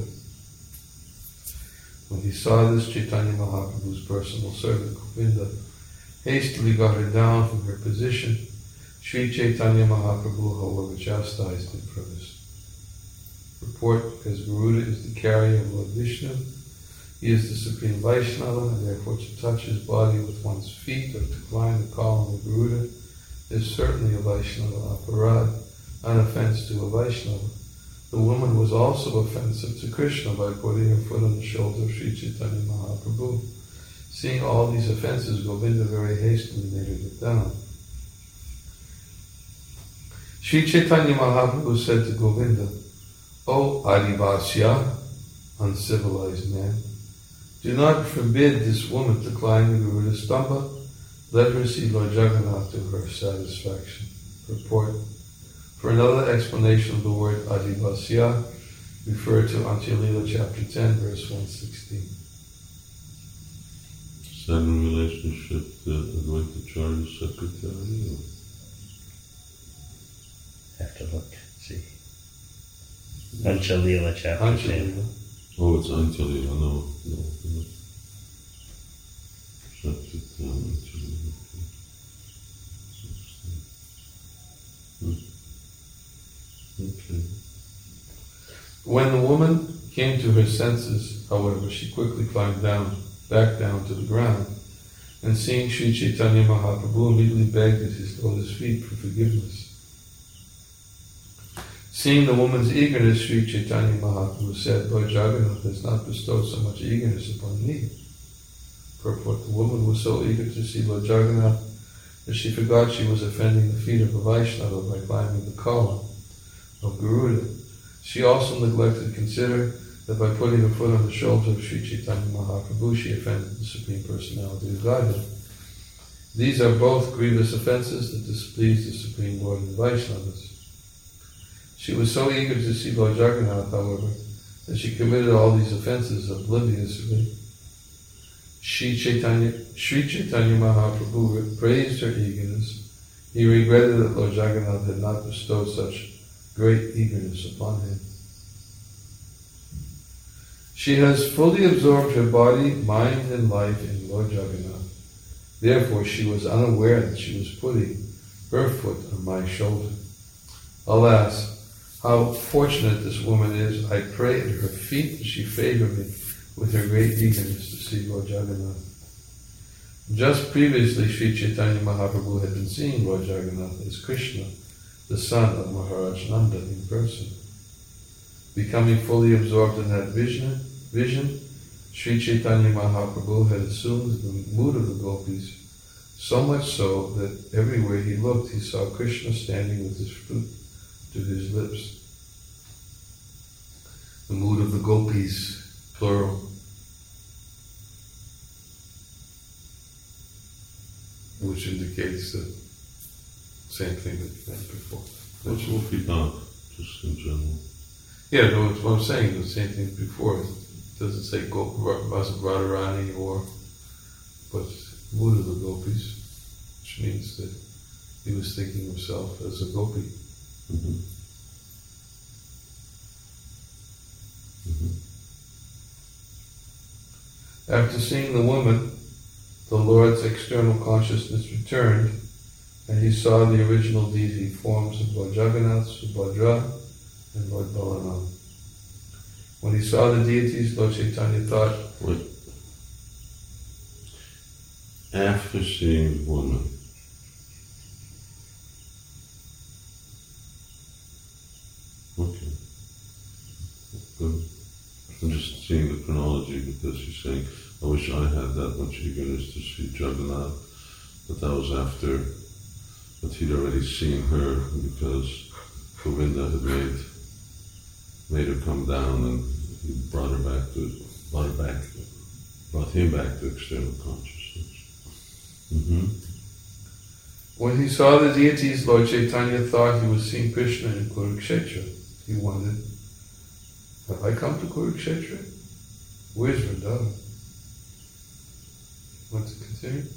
S3: When he saw this, Chaitanya Mahaprabhu's personal servant, Govinda, hastily got her down from her position. Sri Chaitanya Mahaprabhu, however, chastised him for this. Report, because Garuda is the carrier of Lord Vishnu, he is the supreme Vaishnava, and therefore to touch his body with one's feet or to climb the column of Garuda is certainly a Vaishnava aparad, an offense to a Vaishnava. The woman was also offensive to Krishna by putting her foot on the shoulder of Sri Chaitanya Mahaprabhu. Seeing all these offenses, Govinda very hastily made her get down. Sri Chaitanya Mahaprabhu said to Govinda, O Adivasya, uncivilized man, do not forbid this woman to climb the Garuda Stamba. Let her see Lord Jagannath to her satisfaction. Report. For another explanation of the word Adivasya, refer to Antya-lila chapter ten, verse one sixteen.
S1: Is that in relationship to Advaitacharya's secretary? Or?
S2: Have to look, see. Antya-lila chapter ten.
S3: Antya-lila.
S1: Oh, it's Antya-lila, no, no. no. Chapter ten, Antya-lila. Okay.
S3: When the woman came to her senses, however, she quickly climbed down, back down to the ground, and seeing Sri Chaitanya Mahaprabhu, immediately begged at his lotus feet for forgiveness. Seeing the woman's eagerness, Sri Chaitanya Mahaprabhu said, Lord Jagannath has not bestowed so much eagerness upon me. Purport, the woman was so eager to see Lord Jagannath that she forgot she was offending the feet of a Vaishnava by climbing the column of Garuda. She also neglected to consider that by putting her foot on the shoulder of Sri Chaitanya Mahaprabhu, she offended the Supreme Personality of Godhead. These are both grievous offenses that displease the Supreme Lord and Vaishnavas. She was so eager to see Lord Jagannath, however, that she committed all these offenses obliviously. Sri Chaitanya, Sri Chaitanya Mahaprabhu praised her eagerness. He regretted that Lord Jagannath had not bestowed such great eagerness upon him. She has fully absorbed her body, mind, and life in Lord Jagannath. Therefore, she was unaware that she was putting her foot on my shoulder. Alas, how fortunate this woman is. I pray at her feet that she favor me with her great eagerness to see Lord Jagannath. Just previously, Sri Chaitanya Mahaprabhu had been seeing Lord Jagannath as Krishna, the son of Maharaj Nanda in person. Becoming fully absorbed in that vision, vision, Sri Chaitanya Mahaprabhu had assumed the mood of the gopis, so much so that everywhere he looked he saw Krishna standing with his fruit to his lips. The mood of the gopis, plural. which indicates the same thing that you meant before.
S1: What's Wolfie Dog, just in general?
S3: Yeah, no, it's what I'm saying, the same thing before. It doesn't say Go- Radharani or, but Buddha the Gopis, which means that he was thinking of himself as a gopi.
S1: Mm-hmm. Mm-hmm.
S3: After seeing the woman, the Lord's external consciousness returned, and he saw the original deity forms of Lord Jagannath, Subhadra, and Lord Balaram. When he saw the deities, Lord Chaitanya thought,
S1: Wait. After seeing the woman, okay. Good. I'm just seeing the chronology because he's saying, I wish I had that much eagerness to see Jagannath, but that was after, but he'd already seen her because Govinda had made made her come down and he brought her back to, brought her back, brought him back to external consciousness. Mm-hmm.
S3: when he saw the deities, Lord Chaitanya thought he was seeing Krishna in Kurukshetra. He wondered, have I come to Kurukshetra? Where's Vrindavan? Want to continue?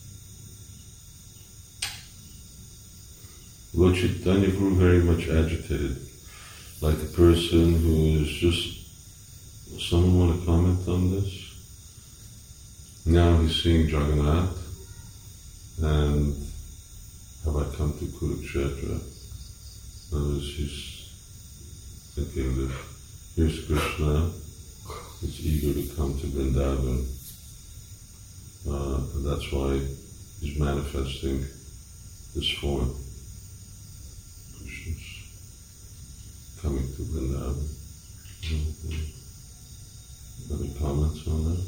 S1: Lord Chaitanya grew very much agitated, like a person who is just, someone want to comment on this? Now he's seeing Jagannath, and have I come to Kurukshetra? In other words, he's thinking that here's Krishna, he's eager to come to Vrindavan, uh, and that's why he's manifesting this form. Krishna's coming to Vrindavan. Mm-hmm. Any comments on that?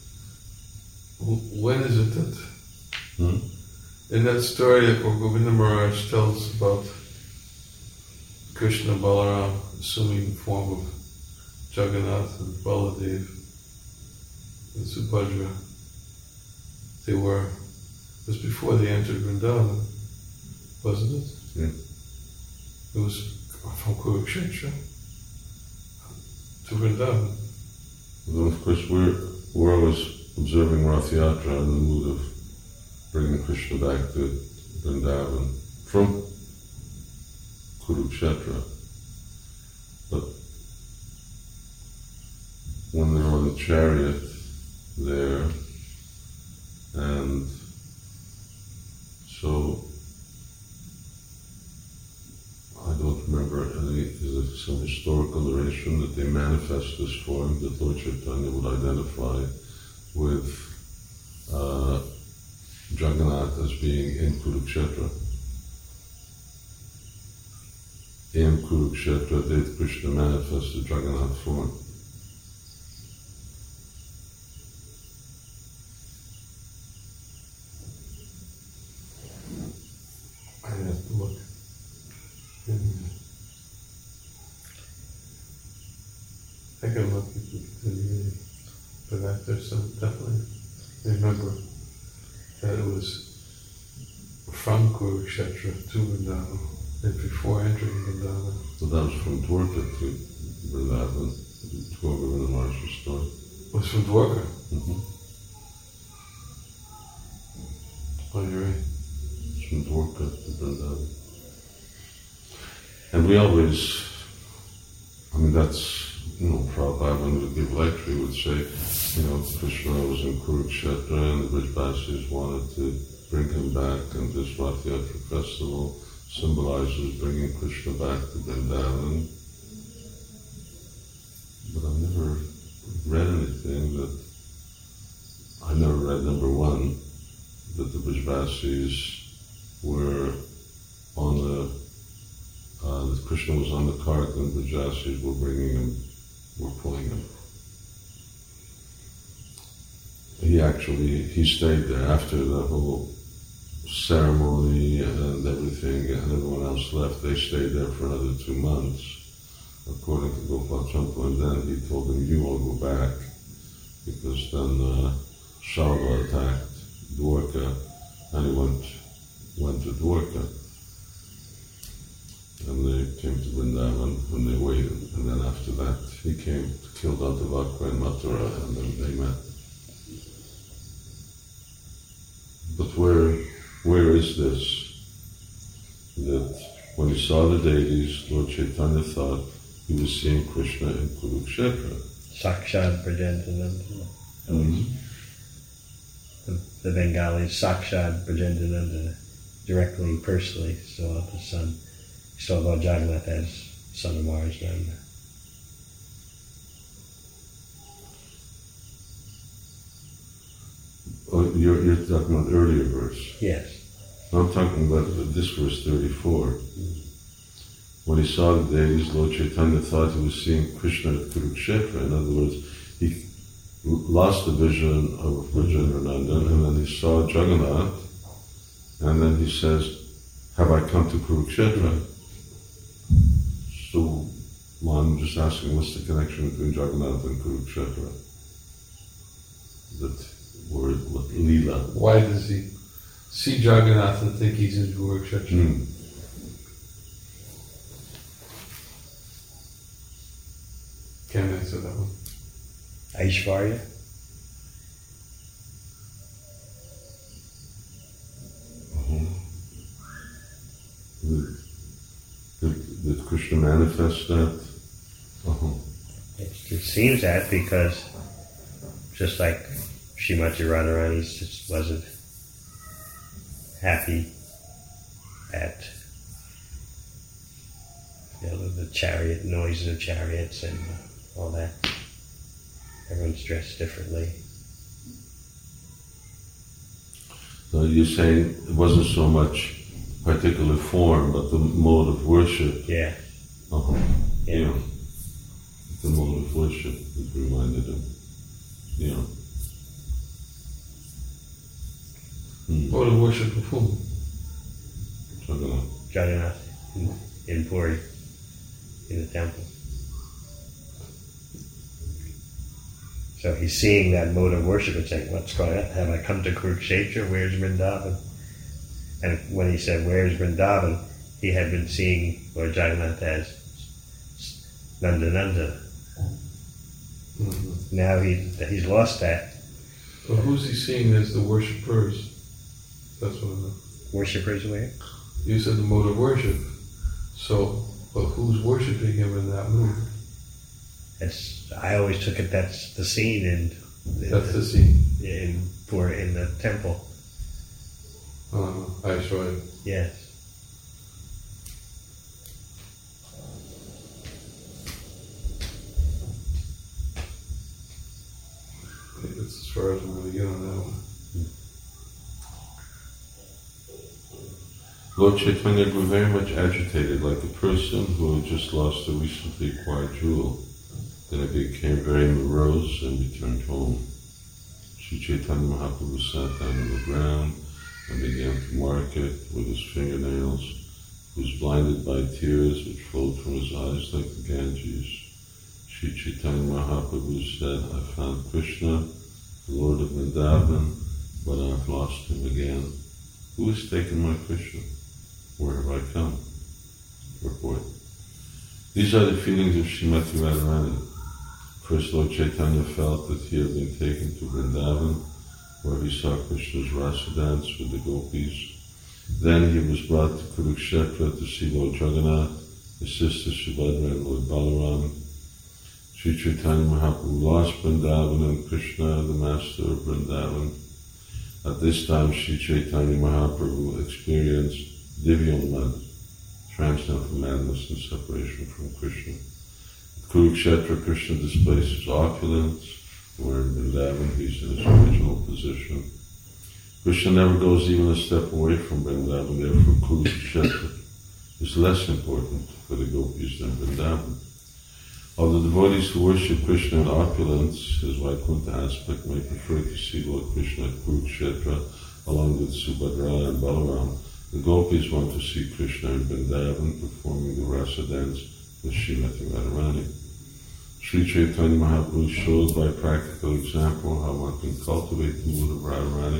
S3: When is it that,
S1: Hmm?
S3: in that story that Govinda Maharaj tells about Krishna Balaram assuming the form of Jagannath and Baladev and Subhadra, they were, it was before they entered Vrindavan, wasn't it?
S1: Yeah.
S3: It was from Kurukshetra to Vrindavan.
S1: Well, of course, we're, we're always observing Rath Yatra in the mood of bringing Krishna back to Vrindavan from Kurukshetra. But when they're on the chariot there, and so I don't remember any, is there some historical narration that they manifest this form that Lord Chaitanya would identify with uh, Jagannath as being in Kurukshetra. In Kurukshetra, did Krishna manifest the Jagannath form?
S3: I have to look. I can look at the, but that there's some definitely remember that it was from Kurukshetra to Vrindavan and before entering Vrindavan.
S1: So that was from Dwarka to Vrindavan, to go over the Maharashtra story.
S3: It was from Dwarka.
S1: Mm-hmm.
S3: Oh, you're right.
S1: It's from Dwarka to Vrindavan. And we always, I mean, that's, you know, Prabhupada, when we would give lecture, he would say, you know, Krishna was in Kurukshetra and the Brajbasis wanted to bring him back, and this Rath Yatra festival symbolizes bringing Krishna back to Vrindavan. But I've never read anything that, I never read number one, that the Brajbasis were on the Uh, that Krishna was on the cart and the Brajbasis were bringing him, were pulling him. He actually, he stayed there after the whole ceremony and everything, and everyone else left. They stayed there for another two months, according to Gopal Champa, and then he told them, you all go back, because then uh, Shalva attacked Dwarka, and he went, went to Dwarka. And they came to Vrindavan when they waited, and then after that he came to kill Dantavakra in Mathura, and then they met. But where, where is this? That when he saw the deities, Lord Chaitanya thought he was seeing Krishna in Kurukshetra.
S2: Sakshad Brajendananda.
S1: Mm-hmm.
S2: The, the Bengalis, Sakshad Brajendananda, directly, personally saw the son. He saw Lord Jagannath as son of Mars Nanda.
S1: Oh, you're, you're talking about the earlier verse.
S2: Yes.
S1: I'm talking about this verse thirty-four. When he saw the deities, Lord Chaitanya thought he was seeing Krishna at Kurukshetra. In other words, he lost the vision of Brajendranandan, and then he saw Jagannath, and then he says, have I come to Kurukshetra? So, well, I'm just asking, what's the connection between Jagannath and Kurukshetra? That word, Leela.
S3: Why does he see Jagannath and think he's in Kurukshetra?
S1: Mm.
S3: Can't answer that one.
S2: Aishvarya?
S1: Uh-huh. Did, did, did Krishna manifest that? Uh-huh.
S2: It, it seems that because just like Srimati Radharani just wasn't happy at you know, the chariot, noises of chariots and all that. Everyone's dressed differently.
S1: So you're saying it wasn't so much particular form, but the mode of worship.
S2: Yeah.
S1: Uh-huh.
S2: Yeah.
S1: You know, the mode of worship that reminded him. You know. Hmm.
S3: Mode of worship of whom?
S1: Jagannath.
S2: Jagannath in, in Puri, in the temple. So he's seeing that mode of worship and saying, what's going on? Have I come to Kurukshetra? Where's Vrindavan? And when he said, where's Vrindavan? He had been seeing Lord Jagannath as Nanda Nanda.
S3: Mm-hmm.
S2: Now he, he's lost that.
S3: But who's he seeing as the worshippers? That's what I know.
S2: Worshippers where?
S3: You said the mode of worship. So, but who's worshipping him in that mood?
S2: It's, I always took it that's the scene in, in
S3: That's the scene.
S2: in Puri, in the temple.
S3: Uh, I saw it.
S2: Yes.
S3: I think that's as far as I'm going to get on that one.
S1: Lord Chaitanya grew very much agitated, like a person who had just lost a recently acquired jewel. Then he became very morose and returned home. Sri Chaitanya Mahaprabhu sat down on the ground and began to mark it with his fingernails. He was blinded by tears which flowed from his eyes like the Ganges. Sri Chaitanya Mahaprabhu said, I found Krishna, the Lord of Vrindavan, but I have lost him again. Who has taken my Krishna? Where have I come? Report. These are the feelings of Srimati Radharani. First, Lord Chaitanya felt that he had been taken to Vrindavan, where he saw Krishna's rasa dance with the gopis. Then he was brought to Kurukshetra to see Lord Jagannath, his sister Subhadra and Lord Balaram. Sri Chaitanya Mahaprabhu lost Vrindavan and Krishna, the master of Vrindavan. At this time, Sri Chaitanya Mahaprabhu experienced Divyamad, transcendental madness and separation from Krishna. At Kurukshetra, Krishna displays his opulence, where in Vrindavan he's in his original position. Krishna never goes even a step away from Vrindavan, therefore Kurukshetra is less important for the gopis than Vrindavan. Although devotees who worship Krishna in opulence, his Vaikuntha aspect, may prefer to see Lord Krishna at Kurukshetra along with Subhadra and Balaram, the gopis want to see Krishna in Vrindavan performing the rasa dance with Srimati Radharani. Sri Chaitanya Mahaprabhu showed by practical example how one can cultivate the mood of Radharani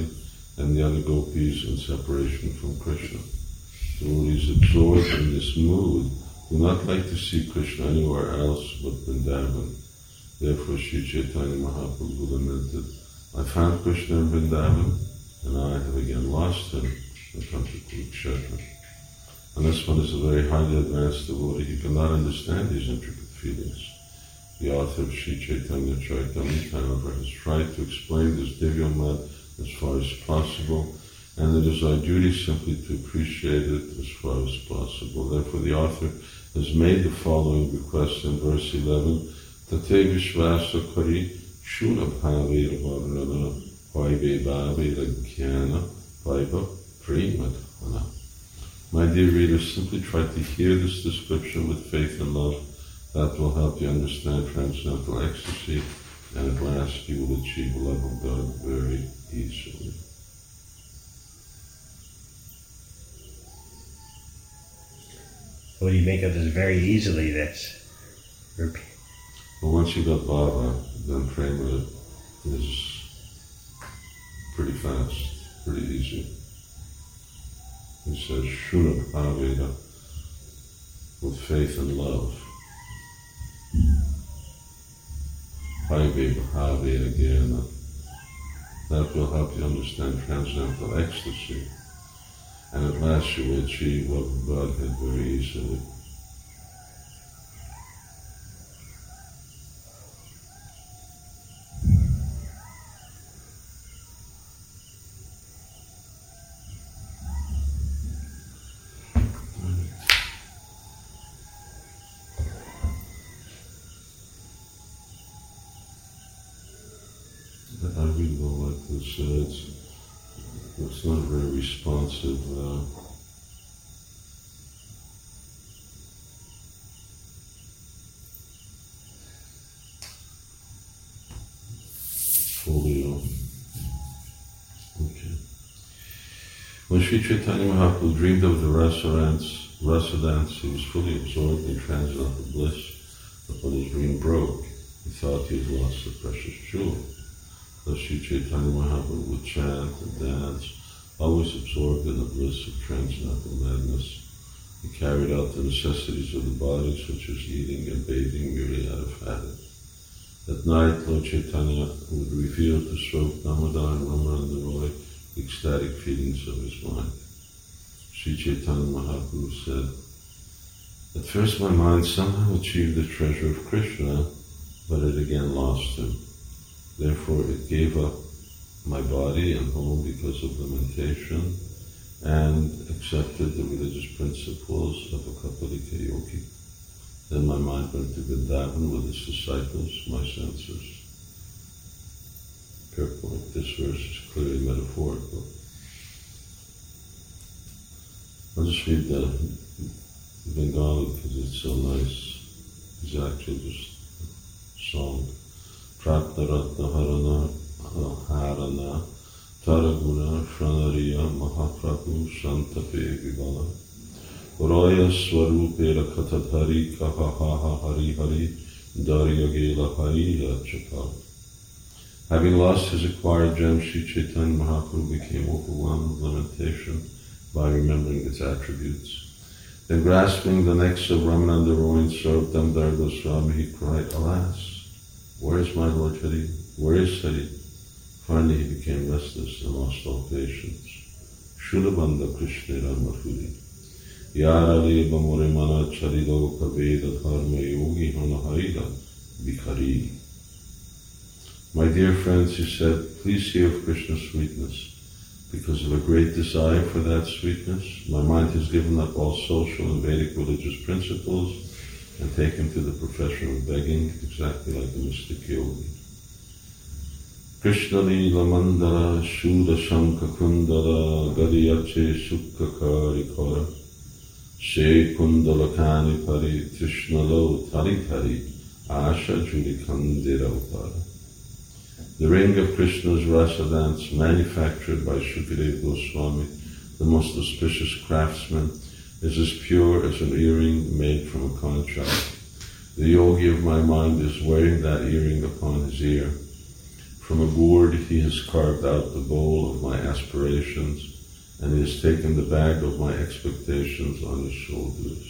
S1: and the other gopis in separation from Krishna. Devotees absorbed in this mood do not like to see Krishna anywhere else but Vrindavan. Therefore, Sri Chaitanya Mahaprabhu lamented, I found Krishna in Vrindavan, and I have again lost him and come to Kurukshetra. Unless one is a very highly advanced devotee, he cannot understand these intricate feelings. The author of Sri Chaitanya Charitamrita, however, has tried to explain this Divya Mad as far as possible, and it is our duty simply to appreciate it as far as possible. Therefore, the author has made the following request in verse eleven, Tate Vishvasa Kari Shuna Bhave Varnana Hoive Bhave Lagyana Vaiva Primadhana. My dear readers, simply try to hear this description with faith and love. That will help you understand transcendental ecstasy, and at last you will achieve the love of God very easily.
S2: What do you make of this very easily? That's repeat.
S1: But once you got Baba, then prema is pretty fast, pretty easy. He says, Shuna Bhaveda, with faith and love. Haive Bhave again. That will help you understand transcendental ecstasy. And at last you will achieve love of Godhead very easily. I really don't like this. Uh, it's, it's not very responsive. Uh, folio. Okay. When Sri Chaitanya Mahaprabhu dreamed of the rasa dance, rasa dance, he was fully absorbed in transcendental bliss. But when his dream broke, he thought he had lost the precious jewel. Thus Sri Chaitanya Mahaprabhu would chant and dance, always absorbed in the bliss of transcendental madness. He carried out the necessities of the body, such as eating and bathing, merely out of habit. At night, Lord Chaitanya would reveal to Swarup Damodar and Ramananda Roy the ecstatic feelings of his mind. Sri Chaitanya Mahaprabhu said, At first my mind somehow achieved the treasure of Krishna, but it again lost him. Therefore it gave up my body and home because of lamentation, and accepted the religious principles of a Kapalika yogi. Then my mind went to Vrindavan with his disciples, my senses. Fair point. This verse is clearly metaphorical. I'll just read the Bengali because it's so nice. It's actually just a song. Prapta Ratna Harana Harana Taraguna Shranariya Mahaprabhu Santape Vivala Roya Swarupera Katatari Kahaha Hari Hari Daryagela Harila Chakal. Having lost his acquired gem, Sri Chaitanya Mahaprabhu became overwhelmed with lamentation by remembering its attributes. Then grasping the necks of Ramananda Roy and Swarup Damodar Goswami, he cried, Alas! Where is my Lord Hari? Where is Hari? Finally he became restless and lost all patience. Shulabanda Krishna Ramadhuri. Yara Leba Morimana Charido Kaveda Dharma Yogi Hanaharida Bikari. My dear friends, he said, please hear of Krishna's sweetness. Because of a great desire for that sweetness, my mind has given up all social and Vedic religious principles and taken to the profession of begging, exactly like a mystic yogi. Krishna Lila Mandala Shuddha Shanka Kundala Gadiyache Sukha Karikara She Kundala Kani Pari Tishnalo Tari Tari Asha Julikandira Utara. The ring of Krishna's rasa dance, manufactured by Shukadeva Goswami, the most auspicious craftsman, is as pure as an earring made from a conch shell. The yogi of my mind is wearing that earring upon his ear. From a gourd he has carved out the bowl of my aspirations, and he has taken the bag of my expectations on his shoulders.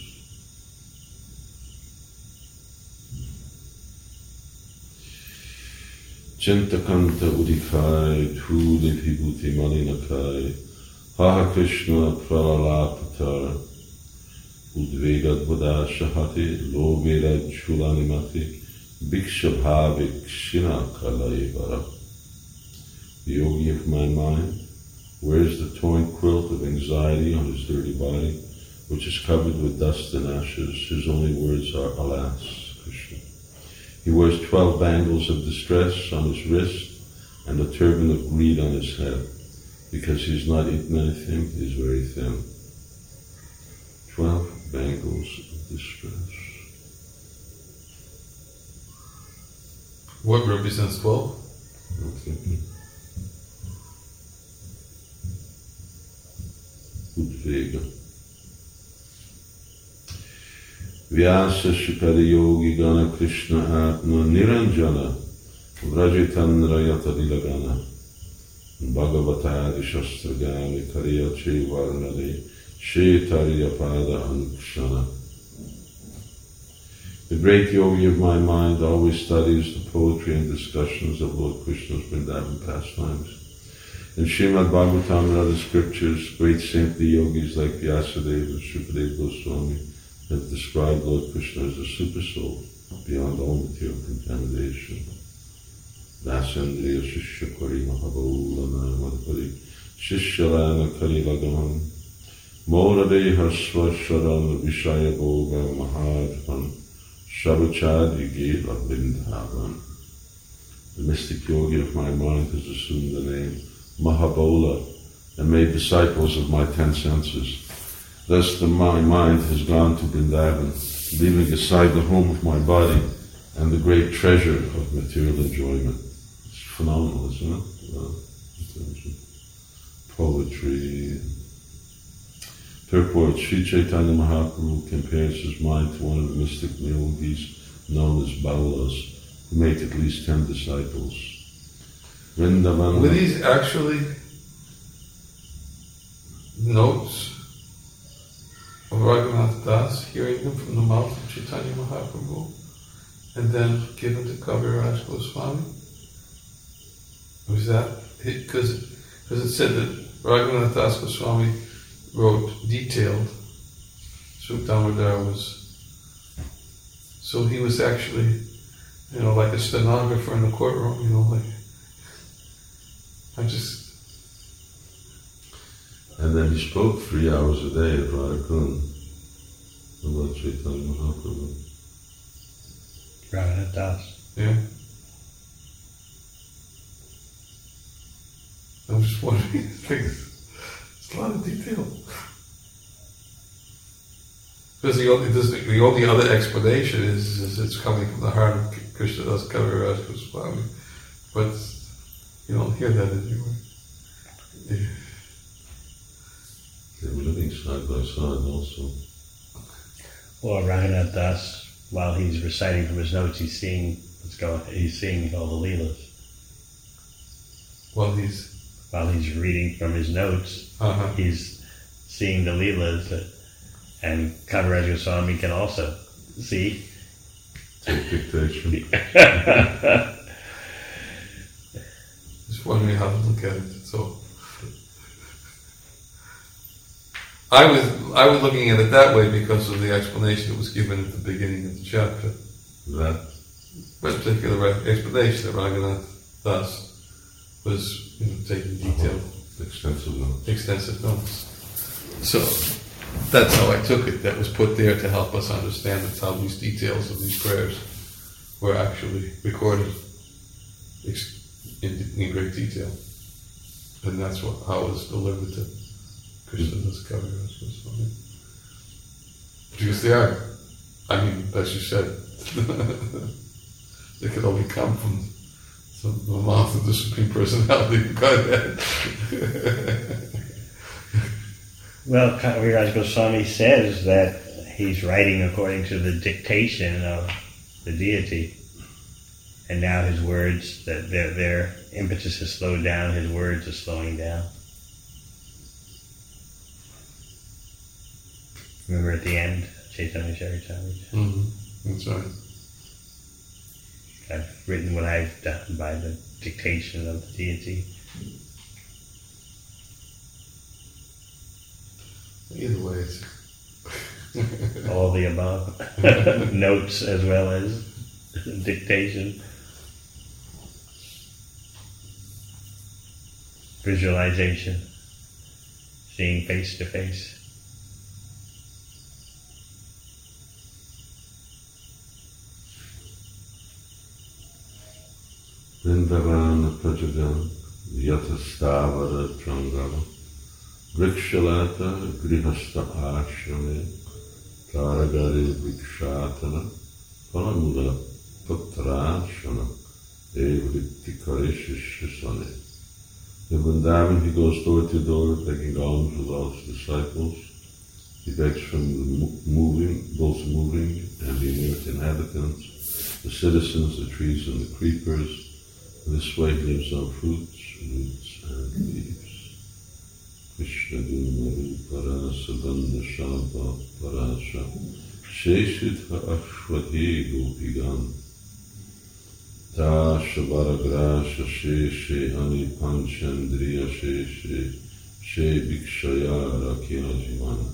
S1: Chintakanta udikai, Thuli vibhuti malinakai, Haha Krishna pralalapatar, Udvegad vada shahati, Loveda chulanimati, Bhikshabhavik shina kalaivara. The yogi of my mind wears the torn quilt of anxiety on his dirty body, which is covered with dust and ashes. His only words are, alas, Krishna. He wears twelve bangles of distress on his wrist and a turban of greed on his head. Because he's not eaten anything, he's very thin. Twelve bangles of distress.
S3: What represents twelve?
S1: I'm thinking. Udvega. Vyasa Shukari Yogi Gana Krishna Atma Niranjana Vrajitan Rayata Dilagana Bhagavatadi Shastragami Kariyachi Varnadi Shetariya Pada Anukshana. The great yogi of my mind always studies the poetry and discussions of Lord Krishna's Vrindavan pastimes. In Srimad Bhagavatam and other scriptures, great saintly yogis like Vyasadeva and Shukadeva Goswami have described Lord Krishna as a supersoul beyond all material contamination. Vasandriya Shishyakwari Mahabholana Madhvari Shishyalana Kali Lagaman Moradeha Svasharan Vishaya Boga Mahadhan Shabachadi Gila Vrindavan. The mystic yogi of my mind has assumed the name Mahabhola and made disciples of my ten senses. Thus the, my mind has gone to Vrindavan, leaving aside the home of my body and the great treasure of material enjoyment. It's phenomenal, isn't it? Well, in terms of poetry. Purport, Sri Chaitanya Mahaprabhu compares his mind to one of the mystic yogis known as Baulas, who make at least ten disciples. Vrindavan.
S3: Were these actually notes of Raghunath Das, hearing them from the mouth of Chaitanya Mahaprabhu, and then given to Kaviraj Goswami? Was that it? Because it said that Raghunath Das Goswami wrote detailed. Suk Damodar was, so he was actually, you know, like a stenographer in the courtroom, you know, like, I just...
S1: And then he spoke three hours a day at Radhakund about Chaitanya Mahaprabhu.
S2: Raghunath Das.
S3: Yeah. I'm just wondering, it's a lot of detail. Because the only, the only other explanation is, is it's coming from the heart of Krishnadas Kaviraj Goswami. But you don't hear that anywhere. Yeah.
S1: They were living side by side also.
S2: Or Raghunath Das, while he's reciting from his notes, he's seeing what's going. He's seeing all the leelas.
S3: While he's
S2: while he's reading from his notes,
S3: uh-huh.
S2: he's seeing the leelas, that, and Kaviraj Goswami can also see.
S1: Take dictation.
S3: Just wondering how to look at it. So I was I was looking at it that way because of the explanation that was given at the beginning of the chapter.
S1: That
S3: particular explanation that Raghunath Das was, you know, taking detailed,
S1: extensive notes.
S3: extensive notes. So that's how I took it. That was put there to help us understand that's how these details of these prayers were actually recorded in, in great detail, and that's what how it was delivered to Krishnadas Kaviraj Goswami. Because they are, I mean, as you said, they could only come from the mouth of the Supreme Personality of Godhead.
S2: Well, Kaviraj Goswami says that he's writing according to the dictation of the deity. And now his words, that their, their impetus has slowed down, his words are slowing down. Remember at the end, Chaitanya Charitamrita?
S3: Mm-hmm. That's right.
S2: I've written what I've done by the dictation of the deity.
S3: Either way, it's
S2: All the above. Notes as well as dictation. Visualization. Seeing face to face.
S1: Vrindavana Prajagan Yatastavara Jangala Vrikshalata Grihasta Ashrame Taragari Vrikshatana Paramula Patrashana Evritikarishi. In Vrindavan he goes door to door begging alms with all his disciples. He begs from the moving, those moving and the inert inhabitants, the citizens, the trees and the creepers. This way he lives on fruits, roots and leaves. Krishna Gunari Parasa Bandha Shampa Parasha Sheshitha Ashwati Gopigan Ta Shabaragrasha Sheshe Ani Panchandriya Sheshe She Bhikshaya Rakina Jivana.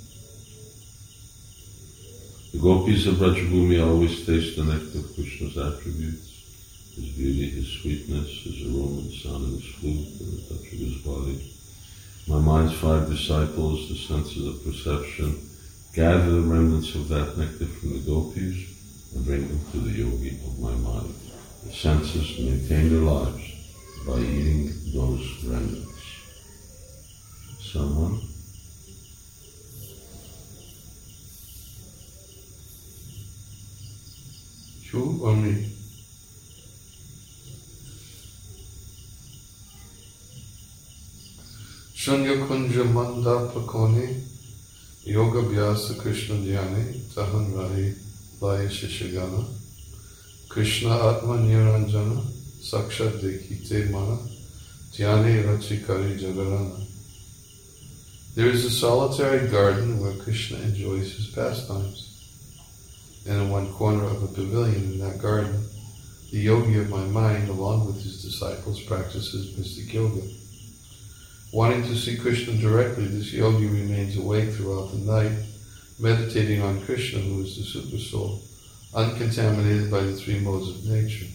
S1: The gopis of Brajabhumi always taste the nectar of Krishna's attributes. His beauty, his sweetness, his aroma, the sound of his flute, and the touch of his body. My mind's five disciples, the senses of perception, gather the remnants of that nectar from the gopis and bring them to the yogi of my mind. The senses maintain their lives by eating those remnants. Someone?
S3: You or me? Shunya Kunja Manda Prakone Yoga Vyasa Krishna Dhyane Tahan Rahi Laya Shishagana Krishna Atma Niranjana Sakshat Dekhite Mana Dhyane Rachikari Jagarana. There is a solitary garden where Krishna enjoys his pastimes. And in one corner of a pavilion in that garden, the yogi of my mind, along with his disciples, practices mystic yoga. Wanting to see Krishna directly, this yogi remains awake throughout the night, meditating on Krishna, who is the Supersoul, uncontaminated by the three modes of nature.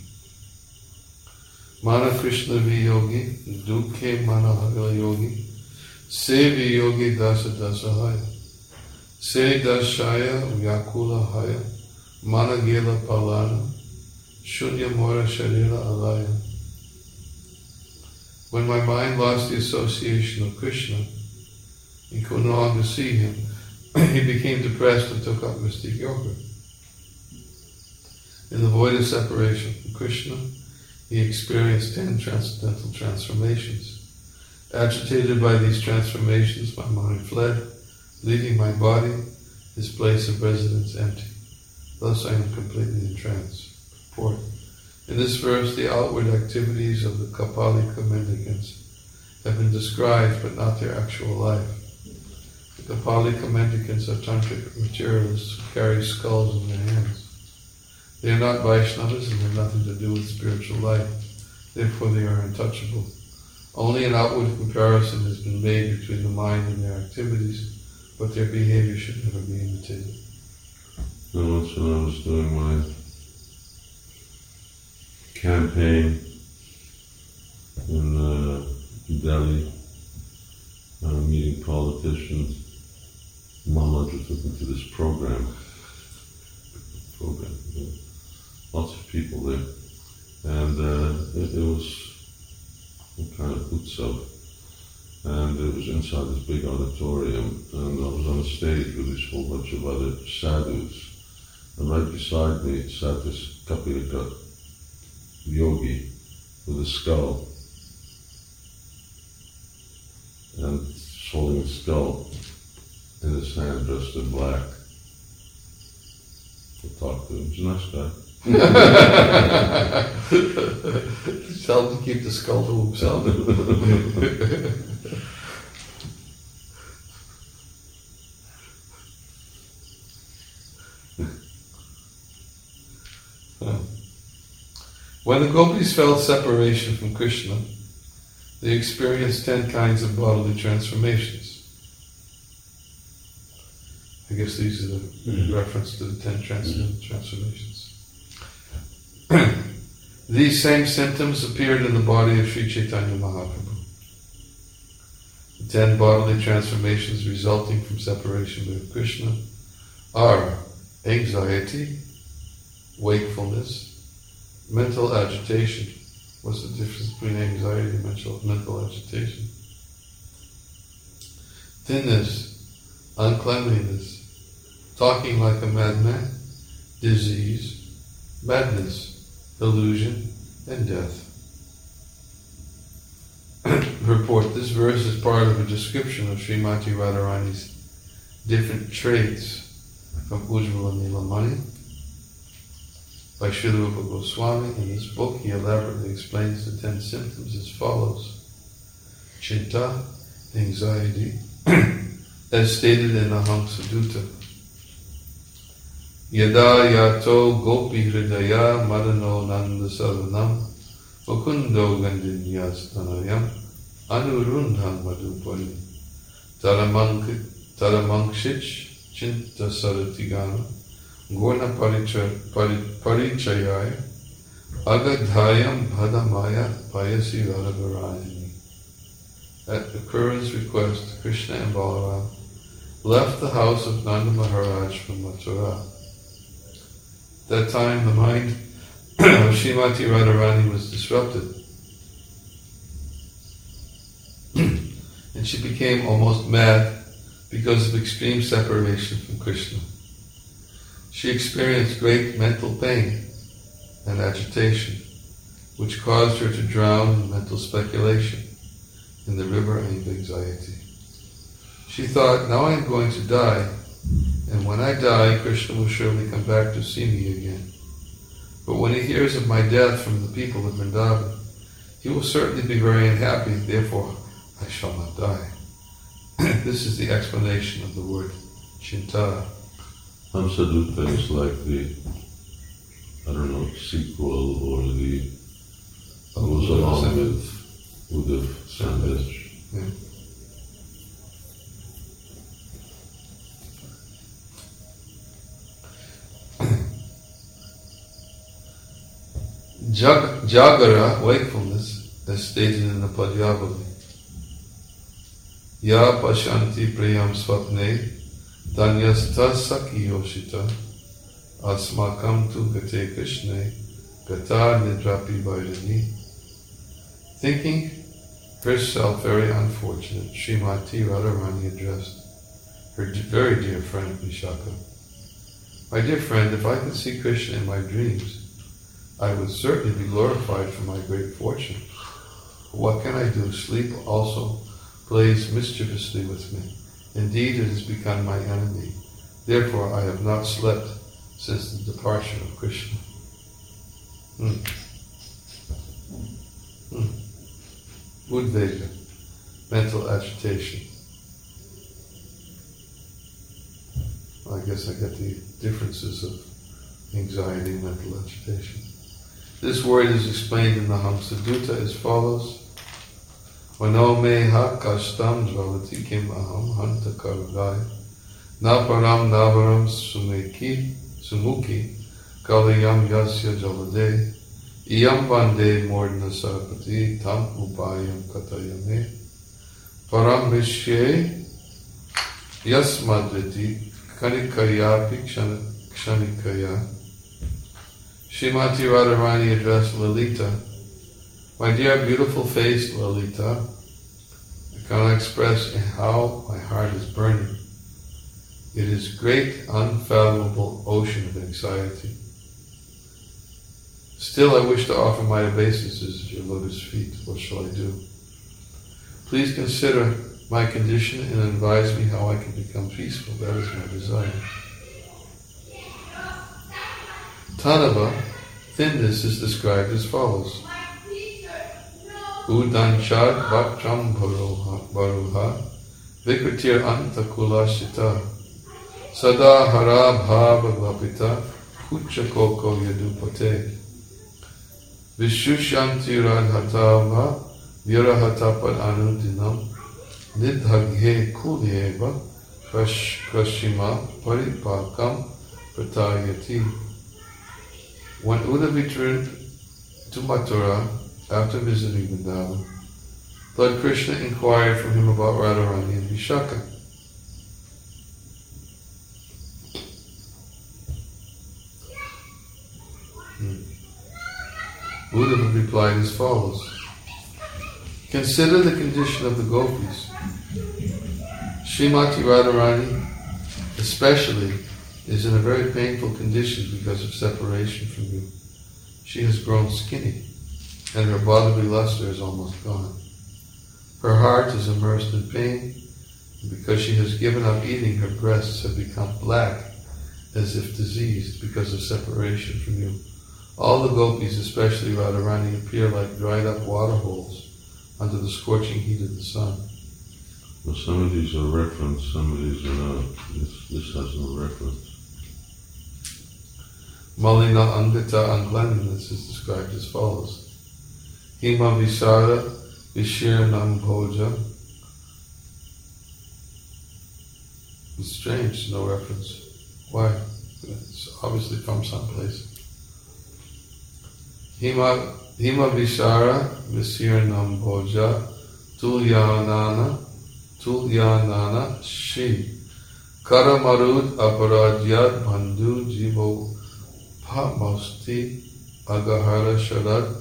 S3: Mana Krishna Viyogi, Dukhe Mana Havil Yogi, Se Viyogi Dasa Dasahaya, Se Dashaya Vyakula Haya, Mana Gela Palana, Shunya Mora Sharira Alaya. When my mind lost the association of Krishna and could no longer see him, he became depressed and took up mystic yoga. In the void of separation from Krishna, he experienced ten transcendental transformations. Agitated by these transformations, my mind fled, leaving my body, his place of residence, empty. Thus I am completely entranced. Purport. In this verse, the outward activities of the Kapalika mendicants have been described, but not their actual life. The Kapalika mendicants are tantric materialists who carry skulls in their hands. They are not Vaishnavas and have nothing to do with spiritual life. Therefore, they are untouchable. Only an outward comparison has been made between the mind and their activities, but their behavior should never be imitated.
S1: Once when I was doing my campaign in uh, Delhi, uh, meeting politicians, Maharaj took me to this program. Program, you know, lots of people there, and uh, it, it was some kind of utsav, and it was inside this big auditorium, and I was on a stage with this whole bunch of other sadhus, and right beside me sat this Kapilika yogi with a skull, and holding a skull in his hand, dressed in black. I talked to him. He's a nice guy.
S3: Tell him to keep the skull to himself. When the gopis felt separation from Krishna, they experienced ten kinds of bodily transformations. I guess these are the mm-hmm. reference to the ten trans- mm-hmm. transformations. These same symptoms appeared in the body of Sri Chaitanya Mahaprabhu. The ten bodily transformations resulting from separation with Krishna are anxiety, wakefulness, mental agitation. What's the difference between anxiety and mental, mental agitation? Thinness, uncleanliness, talking like a madman, disease, madness, illusion, and death. Report, this verse is part of a description of Srimati Radharani's different traits from Ujjvala Nilamani by Srila Rupa Goswami. In this book, he elaborately explains the ten symptoms as follows. Chinta, anxiety, as stated in Aham Sadhuta. Yada yato gopi hridaya madano nanda saranam mukundo gandinyas tanayam anurundham madhupari taramanksich chinta saratigana Gurna parichayaya agadhayam bhadamaya payasi radhavarayani. At the Kurun's request, Krishna and Balaram left the house of Nanda Maharaj from Mathura. At that time, the mind of Srimati Radharani was disrupted, and she became almost mad because of extreme separation from Krishna. She experienced great mental pain and agitation, which caused her to drown in mental speculation in the river of anxiety. She thought, now I am going to die, and when I die, Krishna will surely come back to see me again. But when he hears of my death from the people of Vrindavan, he will certainly be very unhappy, therefore I shall not die. This is the explanation of the word chinta.
S1: Hamsadutta is like the, I don't know, sequel or the, goes along with Uddhav Sandhya.
S3: Yeah. Jag, Jagara, wakefulness, as stated in the Padyavali. Ya pashanti priyam swapne Danyastha Sakhi Yoshita Asmakam tu Gate Krishne Gata Nidrapi Vairani. Thinking herself very unfortunate, Srimati Radharani addressed her very dear friend Vishaka. My dear friend, if I could see Krishna in my dreams, I would certainly be glorified for my great fortune. But what can I do? Sleep also plays mischievously with me. Indeed, it has become my enemy. Therefore, I have not slept since the departure of Krishna. Hmm. Hmm. Udvega, mental agitation. Well, I guess I get the differences of anxiety and mental agitation. This word is explained in the Hamsadutta as follows. Mano me ha kashtam dravati kim aham hanta karudai na param navaram sumeki sumuki kalayam yasya jalade iyam vande mordna sarpati tam upayam katayame param vishye yasmadriti kanikayapi kshanikaya. Srimati Radharani addressed Lalita. My dear beautiful-faced Lalita, I cannot express how my heart is burning. It is great, unfathomable ocean of anxiety. Still, I wish to offer my obeisances at your lotus feet. What shall I do? Please consider my condition and advise me how I can become peaceful. That is my desire. Tanava, thinness, is described as follows. Udanchad Bhatram Baruha Vikritir Anta Kulashita Sada Hara Bhava Glapita Kucha Koko Yadupate Vishushanti Radhatava Virahatapat Anudinam Nidhaghe Kulyeva Kashima Paripakam Pratayati. When Uddhava returned to Mathura after visiting Vrindavan, Lord Krishna inquired from him about Radharani and Vishaka. Hmm. Uddhava replied as follows. Consider the condition of the gopis. Srimati Radharani especially is in a very painful condition because of separation from you. She has grown skinny and her bodily luster is almost gone. Her heart is immersed in pain, and because she has given up eating, her breasts have become black as if diseased because of separation from you. All the gopis, especially Radharani, appear like dried up water holes under the scorching heat of the sun.
S1: Well, some of these are reference, some of these are not. This, this has no reference.
S3: Malina Angata, uncleanliness, is described as follows. Hima Visara Vishirnam Bhoja. It's strange, no reference. Why? It's obviously from someplace. Hima Hima Visara Vishirnam Bhoja Tulyanana Tulyanana Shri Karamarud Aparadyad Bandhu Jivo Pamosti Agahara Sharad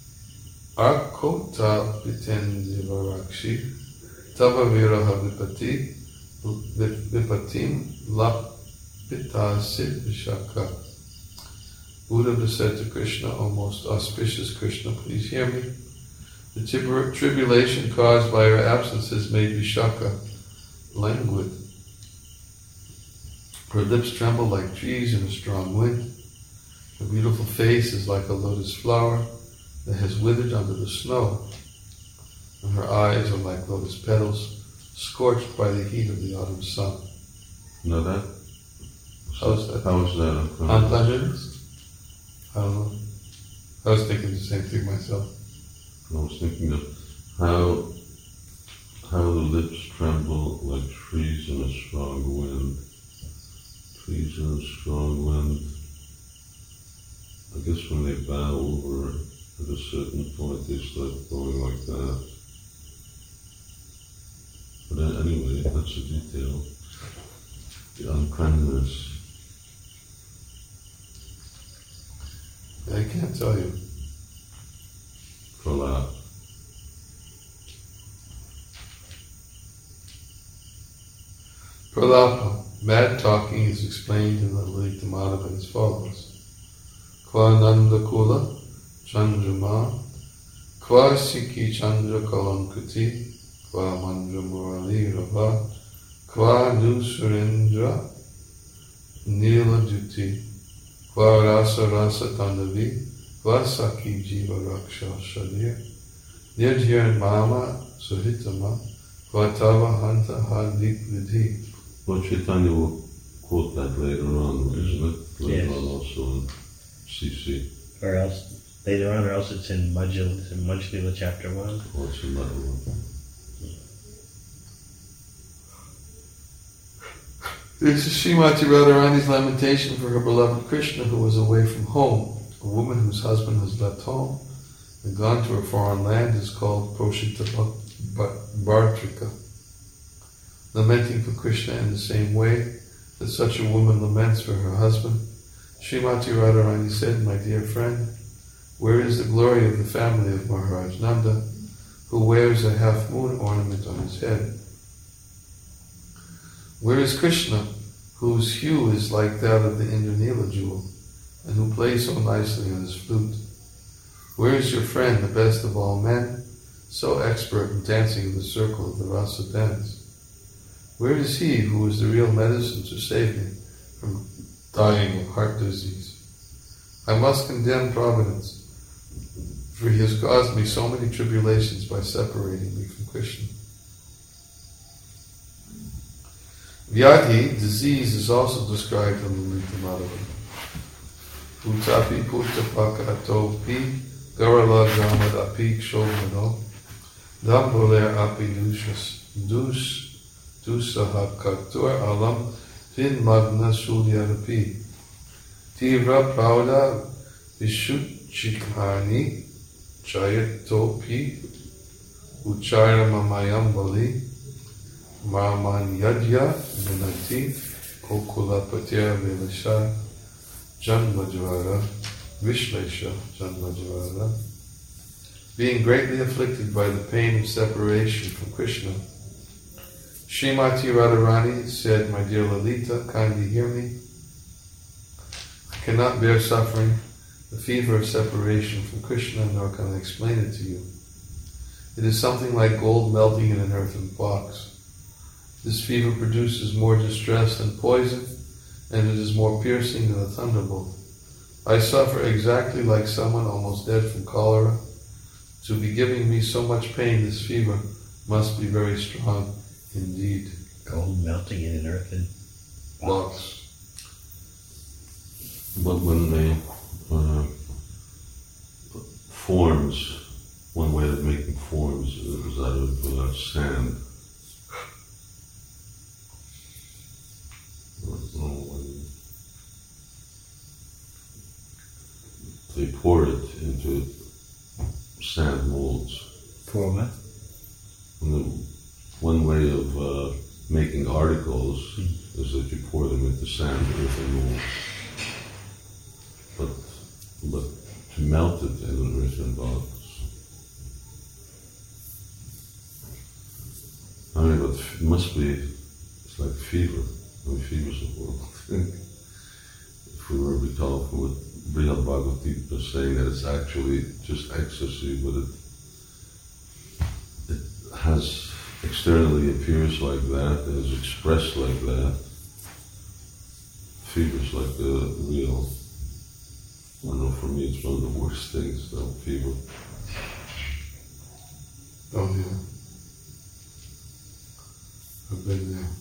S3: Arkota Pitendivarakshi Tavaviraha Vipati Vipatim Lapitasid Vishaka. Uddhava said to Krishna, O most auspicious Krishna, please hear me. The trib- tribulation caused by her absence has made Vishaka languid. Her lips tremble like trees in a strong wind. Her beautiful face is like a lotus flower that has withered under the snow, and her eyes are like lotus petals scorched by the heat of the autumn sun.
S1: Now that?
S3: How is that?
S1: How is that unclean?
S3: Uncleanliness? I don't know. I was thinking the same thing myself.
S1: I was thinking of how how the lips tremble like trees in a strong wind. Trees in a strong wind. I guess when they bow over at a certain point, they start going like that. But anyway, that's a detail. The uncleanness.
S3: I can't tell you.
S1: Pralap.
S3: Pralapa, mad talking, is explained in the Lalita Madhava as follows. Kwa Nanda Kula Chandrama, Kwa Siki Chandra Kalankuti, Kwa Mandra Murali Rava, Kwa Nu Surendra Nila Juti, Kwa Rasa Rasa Tandavi, Kwa Saki Jiva Raksha Shadir, Nirjir Mama Suhitama, Kwa Tava Hanta Hadik Vidhi.
S1: Lord Chaitanya will quote that later on, isn't it? Later
S2: Yes.
S1: on also in C C.
S2: Or else, later on, or else it's in Majjhila, it's in Majjhila chapter one.
S1: Or it's another one.
S3: This is Srimati Radharani's lamentation for her beloved Krishna, who was away from home. A woman whose husband has left home and gone to a foreign land is called Proshita Bhartrika. Lamenting for Krishna in the same way that such a woman laments for her husband, Srimati Radharani said, My dear friend, where is the glory of the family of Maharaj Nanda, who wears a half-moon ornament on his head? Where is Krishna, whose hue is like that of the Indranila jewel, and who plays so nicely on his flute? Where is your friend, the best of all men, so expert in dancing in the circle of the rasa dance? Where is he who is the real medicine to save me from dying of heart disease? I must condemn Providence, for he has caused me so many tribulations by separating me from Krishna. Vyadhi, disease, is also described in the Lalita Madhava. Utapi putapaka pi garala gamad api kshovano damboler api dushas dus dusahakatur alam fin magna sulyarapi tivra prauda vishuchikani chayatopi uchara mamayam bali Marman Yadya Vinati Kokula Patya Vilasha Janmajvara Vishlesha Janmajvara. Being greatly afflicted by the pain of separation from Krishna, Srimati Radharani said, "My dear Lalita, kindly hear me. I cannot bear suffering the fever of separation from Krishna, nor can I explain it to you. It is something like gold melting in an earthen box. This fever produces more distress than poison, and it is more piercing than a thunderbolt. I suffer exactly like someone almost dead from cholera. To be giving me so much pain, this fever must be very strong indeed."
S2: Gold melting in an earthen box.
S3: Box.
S1: But when they uh, forms, one way of making forms is out of uh, sand. When they pour it into sand molds.
S2: For what?
S1: And the, one way of uh, making articles mm. is that you pour them into sand earthen molds. But, but to melt it in an earthen box. I mean, but it must be, it's like fever. I mean, fever's a horrible thing. If we were to be told from what Brihad Bhagavad Gita is saying, that it's actually just ecstasy, but it it has externally appears like that and is expressed like that. Fever's like the real, I don't know, for me it's one of the worst things, though, fever.
S3: Oh yeah. I've been there.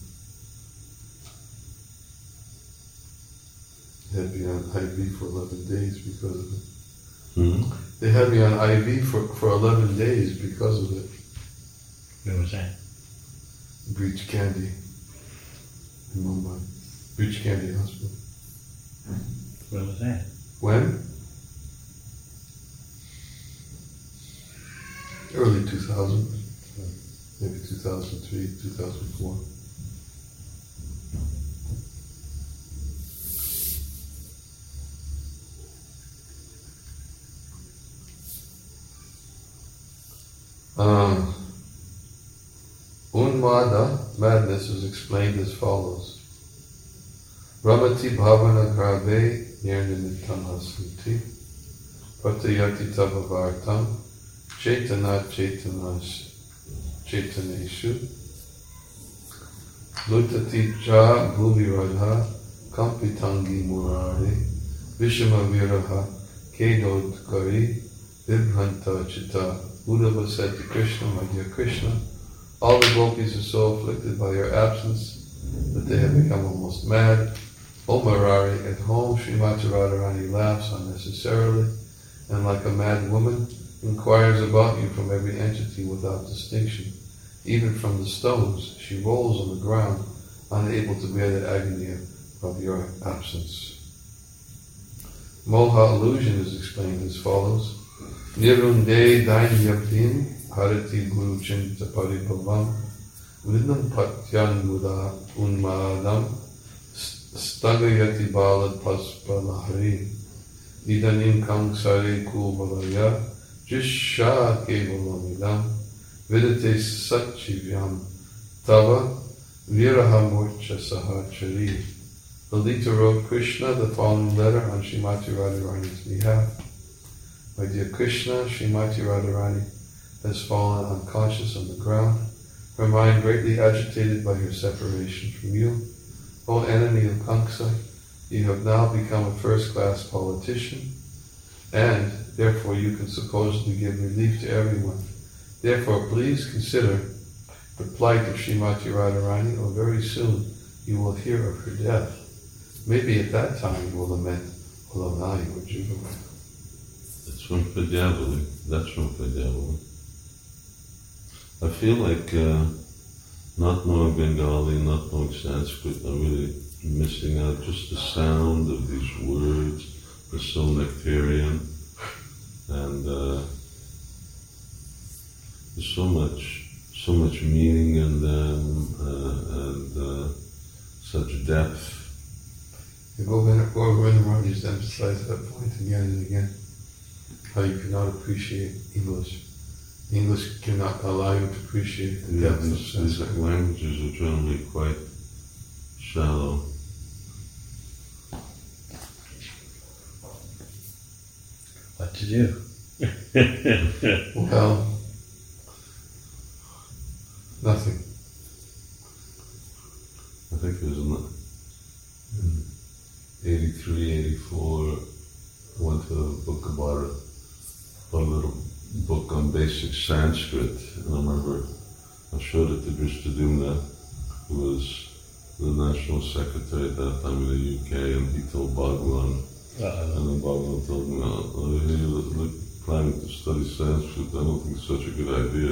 S3: They had me on I V for eleven days because of it.
S1: Mm-hmm.
S3: They had me on I V for, for eleven days because of it.
S2: Where was that?
S3: Breach Candy in Mumbai. Breach Candy Hospital.
S2: Where was that?
S3: When? Early two thousand. Maybe two thousand three, two thousand four. Um, Unmada, madness, is explained as follows. Ramati bhavana grave nirnimittam hasanti patayati tavavartam chetana chetanash chetaneshu lutati cha bhuviradha kampitangi murari vishama viraha kedodkari vibhranta chitta. Uddhava said to Krishna, "My dear Krishna, all the gopis are so afflicted by your absence that they have become almost mad. O Murari, at home Srimati Radharani laughs unnecessarily and like a mad woman inquires about you from every entity without distinction. Even from the stones she rolls on the ground, unable to bear the agony of your absence." Moha illusion is explained as follows. Nirunde dainyaptim harati guru chinta paribhavam vidam patyan muda unmadam stagayati balad paspalahari nidanim kangsare kulbalaya jisha kevalamidam vidate satchivyam tava viraha murcha sahachari. Lalita wrote Krishna the following letter on Srimati Radharani's behalf. My dear Krishna, Srimati Radharani has fallen unconscious on the ground, her mind greatly agitated by her separation from you. O enemy of Kamsa, you have now become a first-class politician, and Therefore you can supposedly give relief to everyone. Therefore please consider the plight of Srimati Radharani, or very soon you will hear of her death. Maybe at that time you will lament Olamai or Jubilee.
S1: It's from Padyavali. That's from Padyavali. I feel like uh, not knowing Bengali, not knowing Sanskrit, I'm really missing out. Just the sound of these words is so nectarian, and uh, there's so much, so much meaning in them, uh, and uh, such depth.
S3: Govinda Maharaj used to emphasize that point again and again, how you cannot appreciate English. English cannot allow you to appreciate the
S1: Yeah,
S3: depth of
S1: these, these
S3: Sanskrit.
S1: languages are generally quite shallow.
S2: What to do?
S3: Well, nothing.
S1: I think it was in eighty-three, eighty-four, went to a book about it, a little book on basic Sanskrit, and I remember I showed it to Drishtadyumna, who was the national secretary at that time in the U K, and he told Bhagwan,
S2: Uh-oh.
S1: and then Bhagwan told me, oh, oh, hey, look, look, planning to study Sanskrit, I don't think it's such a good idea.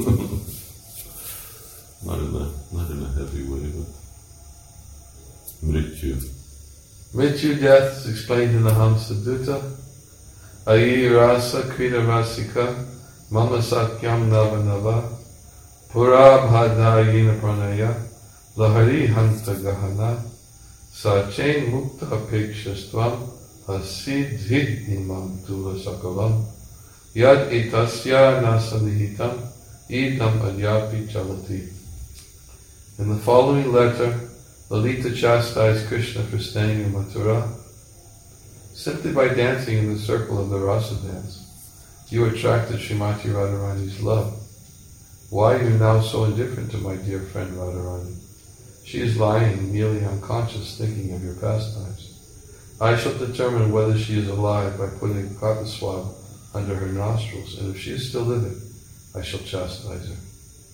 S1: not in a not in a heavy way, but Mrityu.
S3: Mrityu, death, is explained in the Hamsa Dutta. Ayi rasa krita rasika, mama sakyam nava nava, pura bhadayina pranaya, lahari hanta gahana, sachain mukta apekshastvam, hasidhid imam tula sakalam, yad itasya nasanihitam, idam adyapi chalati. In the following letter, Lalita chastised Krishna for staying in Mathura. Simply by dancing in the circle of the rasa dance, you attracted Srimati Radharani's love. Why are you now so indifferent to my dear friend Radharani? She is lying, nearly unconscious, thinking of your pastimes. I shall determine whether she is alive by putting a cotton swab under her nostrils, and if she is still living, I shall chastise her.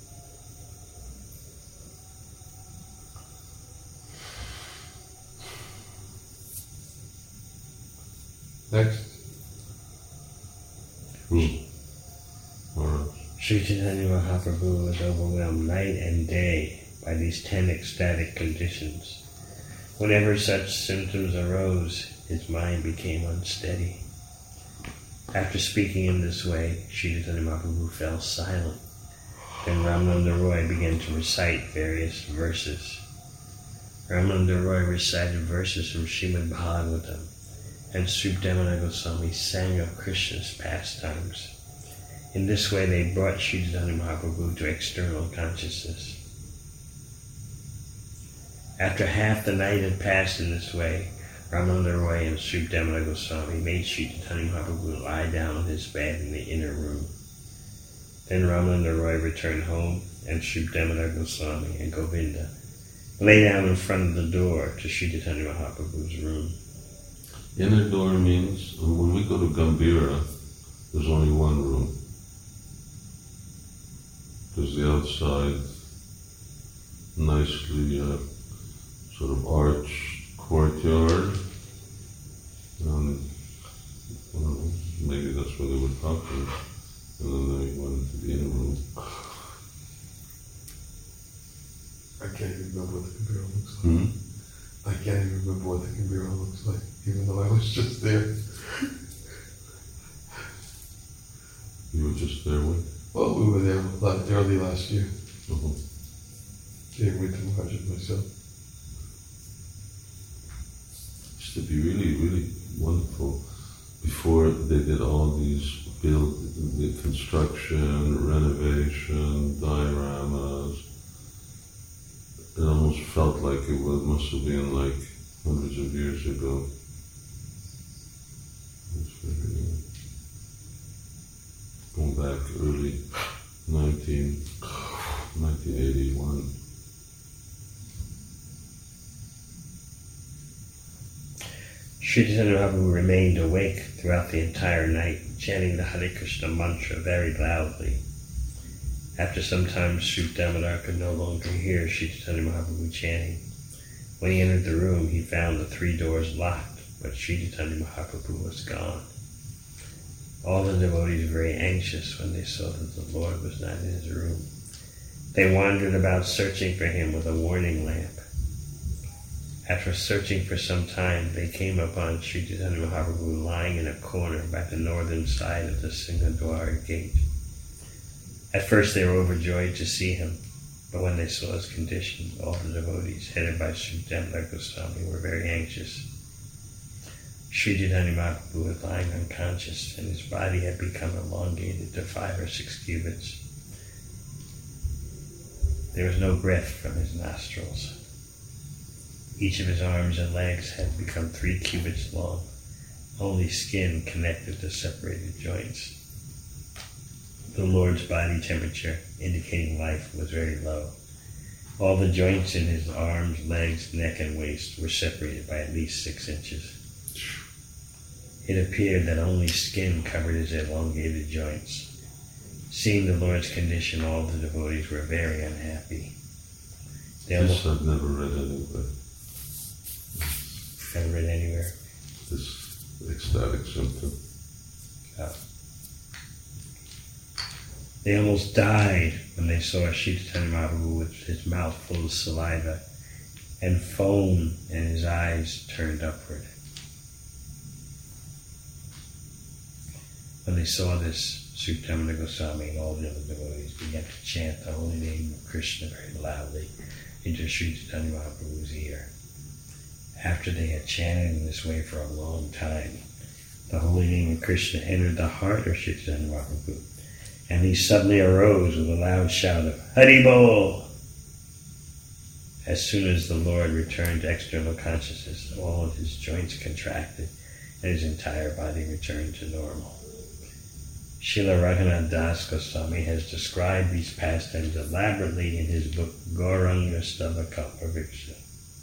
S3: Next.
S1: Hmm. All right.
S2: Sri Chaitanya Mahaprabhu was overwhelmed night and day by these ten ecstatic conditions. Whenever such symptoms arose, his mind became unsteady. After speaking in this way, Sri Chaitanya Mahaprabhu fell silent. Then Ramananda Roy began to recite various verses. Ramananda Roy recited verses from Srimad Bhagavatam, and Sripdamana Goswami sang of Krishna's pastimes. In this way they brought Sri Chaitanya Mahaprabhu to external consciousness. After half the night had passed in this way, Ramananda Roy and Sripdamana Goswami made Sri Chaitanya Mahaprabhu lie down on his bed in the inner room. Then Ramananda Roy returned home, and Sripdamana Goswami and Govinda lay down in front of the door to Sri Chaitanya Mahaprabhu's room.
S1: Inner door means, when we go to Gambhira, there's only one room. There's the outside, nicely uh, sort of arched courtyard, and well, maybe that's where they were talking, and then they went into the inner room.
S3: I can't even remember what the Gambhira looks like.
S1: Hmm?
S3: I can't even remember what the Gambhira looks like, even though I was just there.
S1: You were just there when?
S3: Well, we were there la- early last year.
S1: Uh-huh.
S3: Came with Maharaj and myself.
S1: Used to be really, really wonderful. Before they did all these build, the construction, renovation, dioramas, it almost felt like it was, must have been like hundreds of years ago. It's very, uh, going back early nineteen, nineteen eighty-one.
S2: Sri Chaitanya Mahaprabhu remained awake throughout the entire night, chanting the Hare Krishna mantra very loudly. After some time, Sri Damodar could no longer hear Sri Chaitanya Mahaprabhu chanting. When he entered the room, he found the three doors locked, but Sri Chaitanya Mahaprabhu was gone. All the devotees were very anxious when they saw that the Lord was not in his room. They wandered about searching for him with a warning lamp. After searching for some time, they came upon Sri Chaitanya Mahaprabhu lying in a corner by the northern side of the Singhadwar gate. At first they were overjoyed to see him, but when they saw his condition, all the devotees, headed by Sri Damodar Goswami, were very anxious. Sri Chaitanya Mahaprabhu was lying unconscious, and his body had become elongated to five or six cubits. There was no breath from his nostrils. Each of his arms and legs had become three cubits long. Only skin connected the separated joints. The Lord's body temperature, indicating life, was very low. All the joints in his arms, legs, neck, and waist were separated by at least six inches. It appeared that only skin covered his elongated joints. Seeing the Lord's condition, all the devotees were very unhappy. They
S1: This I've never read anywhere.
S2: Never read anywhere.
S1: This ecstatic symptom.
S2: Oh. They almost died when they saw Sri Chaitanya Mahaprabhu with his mouth full of saliva and foam and his eyes turned upward. When they saw this, Sri Damodar Goswami and all the other devotees began to chant the holy name of Krishna very loudly into Sri Chaitanya Mahaprabhu's ear. After they had chanted in this way for a long time, the holy name of Krishna entered the heart of Sri Chaitanya Mahaprabhu, and he suddenly arose with a loud shout of Hari Bol. As soon as the Lord returned to external consciousness, all of his joints contracted and his entire body returned to normal. Srila Raghunath Das Goswami has described these pastimes elaborately in his book Gauranga Stava Kalpavriksha.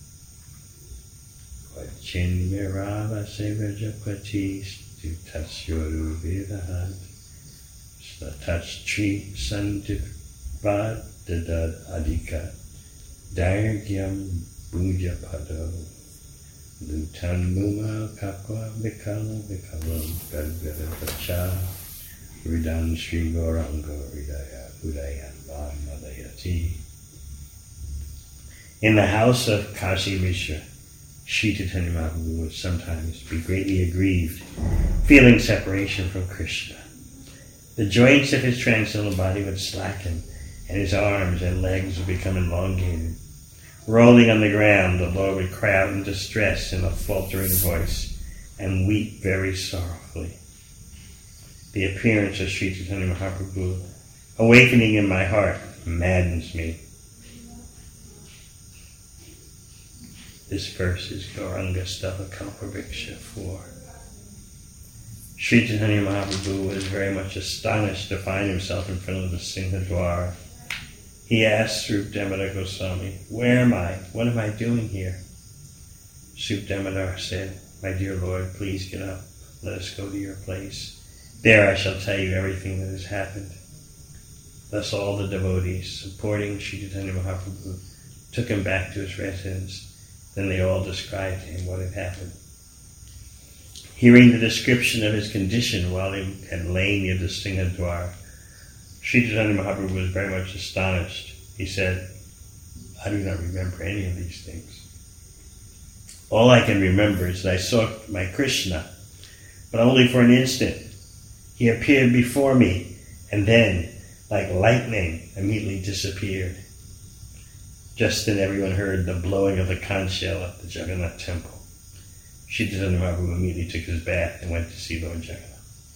S2: Vachinmirava Sevajapati Stutasyoru Vidahant Satach Tri Sandivad Dadad Adika Dairgyam Bujapado Lutan Muma Kapwa Vikala Vikalam Gadgada Vacha Ridan Sri Gauranga Ridaya Udayan Madayati. In the house of Kashi Mishra, Sri Chaitanya Mahaprabhu would sometimes be greatly aggrieved, feeling separation from Krishna. The joints of his transcendental body would slacken, and his arms and legs would become elongated. Rolling on the ground, the Lord would cry out in distress in a faltering voice and weep very sorrowfully. The appearance of Sri Chaitanya Mahaprabhu, awakening in my heart, maddens me. This verse is Gauranga Stava Kalpavriksha four. Sri Chaitanya Mahaprabhu was very much astonished to find himself in front of the Singhadwar. He asked Sri Damodar Goswami, "Where am I? What am I doing here?" Sri Damodar said, "My dear Lord, please get up. Let us go to your place. There I shall tell you everything that has happened." Thus all the devotees, supporting Sri Chaitanya Mahaprabhu, took him back to his residence. Then they all described to him what had happened. Hearing the description of his condition while he had lain near the Singhadwar, Sri Chaitanya Mahaprabhu was very much astonished. He said, "I do not remember any of these things. All I can remember is that I saw my Krishna, but only for an instant. He appeared before me, and then, like lightning, immediately disappeared." Just then everyone heard the blowing of the conch shell at the Jagannath temple. Sri Chaitanya Mahaprabhu immediately took his bath and went to see Lord Jagannath.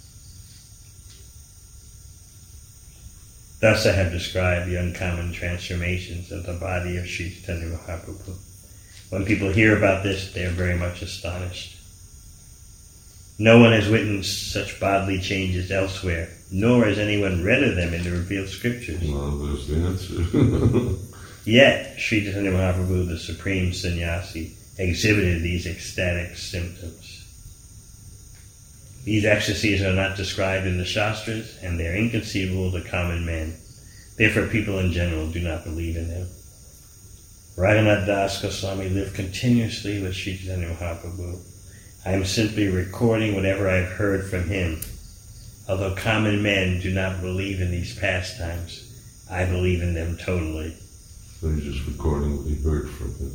S2: Thus I have described the uncommon transformations of the body of Sri Chaitanya Mahaprabhu. When people hear about this, they are very much astonished. No one has witnessed such bodily changes elsewhere, nor has anyone read of them in the revealed scriptures.
S1: Well, there's the answer.
S2: Yet, Sri Chaitanya Mahaprabhu, the supreme sannyasi, exhibited these ecstatic symptoms. These ecstasies are not described in the Shastras, and they are inconceivable to common men. Therefore, people in general do not believe in them. Raghunath Das Goswami lived continuously with Sri Chaitanya Mahaprabhu. I am simply recording whatever I have heard from him. Although common men do not believe in these pastimes, I believe in them totally.
S1: So he's just recording what he heard from him.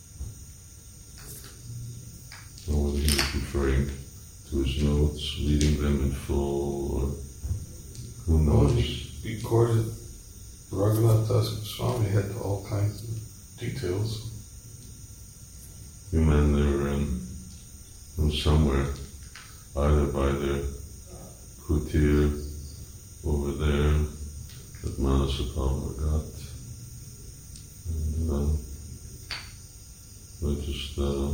S1: Or whether he was referring to his notes, reading them in full, or who
S3: Well,
S1: knows.
S3: he recorded Raghunath Das Goswami had all kinds of details.
S1: You men, they were in, in somewhere, either by their kutir over there at Manasapal Magat. And uh, they just, uh,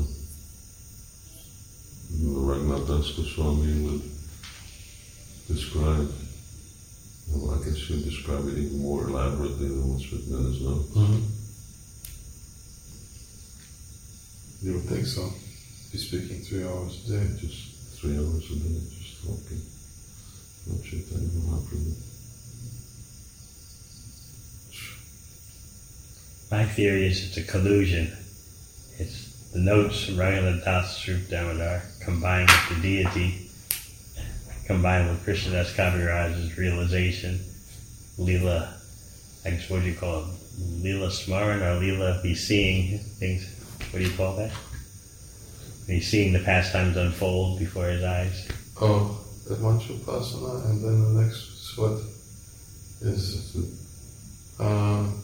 S1: Raghunath Das Goswami would describe, well, I guess he'd describe it even more elaborately than what's written in his notes.
S3: Mm-hmm. You would think so. He's speaking three hours a day.
S1: Just three hours a day, just talking. Not Chaitanya Mahaprabhu.
S2: My theory is it's a collusion. It's the notes from Raghunath Das Swarup Damodar combined with the deity, combined with Krishnadas Kaviraj's realization, Leela, I guess what do you call it? Leela Smaran or Leela, he's seeing things, what do you call that? He's seeing the pastimes unfold before his eyes.
S3: Oh, the Manchupasana, and then the next sweat is um,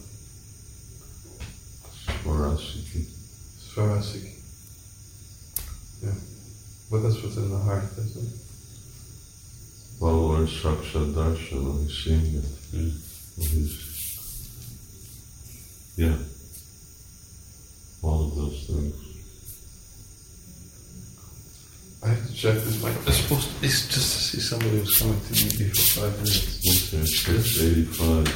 S1: Swarasiki.
S3: Swarasiki. Yeah, but that's within the heart, isn't it?
S1: Well, or Saksha Darshana, he's seeing it.
S2: Mm.
S1: He's, yeah. All of those things.
S3: I have to check this. My, it's supposed to, it's just to see somebody who's coming to meet me for five minutes.
S1: What's there? six eighty-five.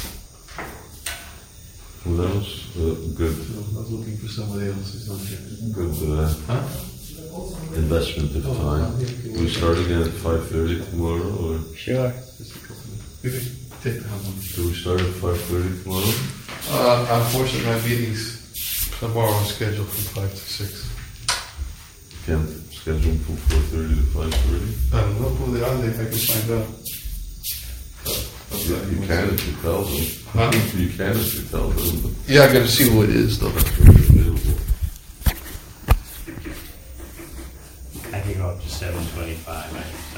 S1: What else? Uh, good.
S3: No, I was looking for somebody else who's not here.
S1: Good uh,
S3: Huh?
S1: investment of
S3: Oh,
S1: time.
S3: yeah,
S1: Do we start again at five thirty tomorrow, or
S2: Sure.
S3: Just a couple minutes. Maybe take the helm on.
S1: do we start at five thirty tomorrow?
S3: Uh, unfortunately, my meetings tomorrow are scheduled from five to six.
S1: Can't schedule from four thirty to five thirty?
S3: I don't know who they are. If I can find out.
S1: Yeah, you can if you tell them.
S3: Huh?
S1: You can if you tell them.
S3: Yeah, I got to see who it is, though.
S1: Available.
S2: I can go up to seven twenty-five.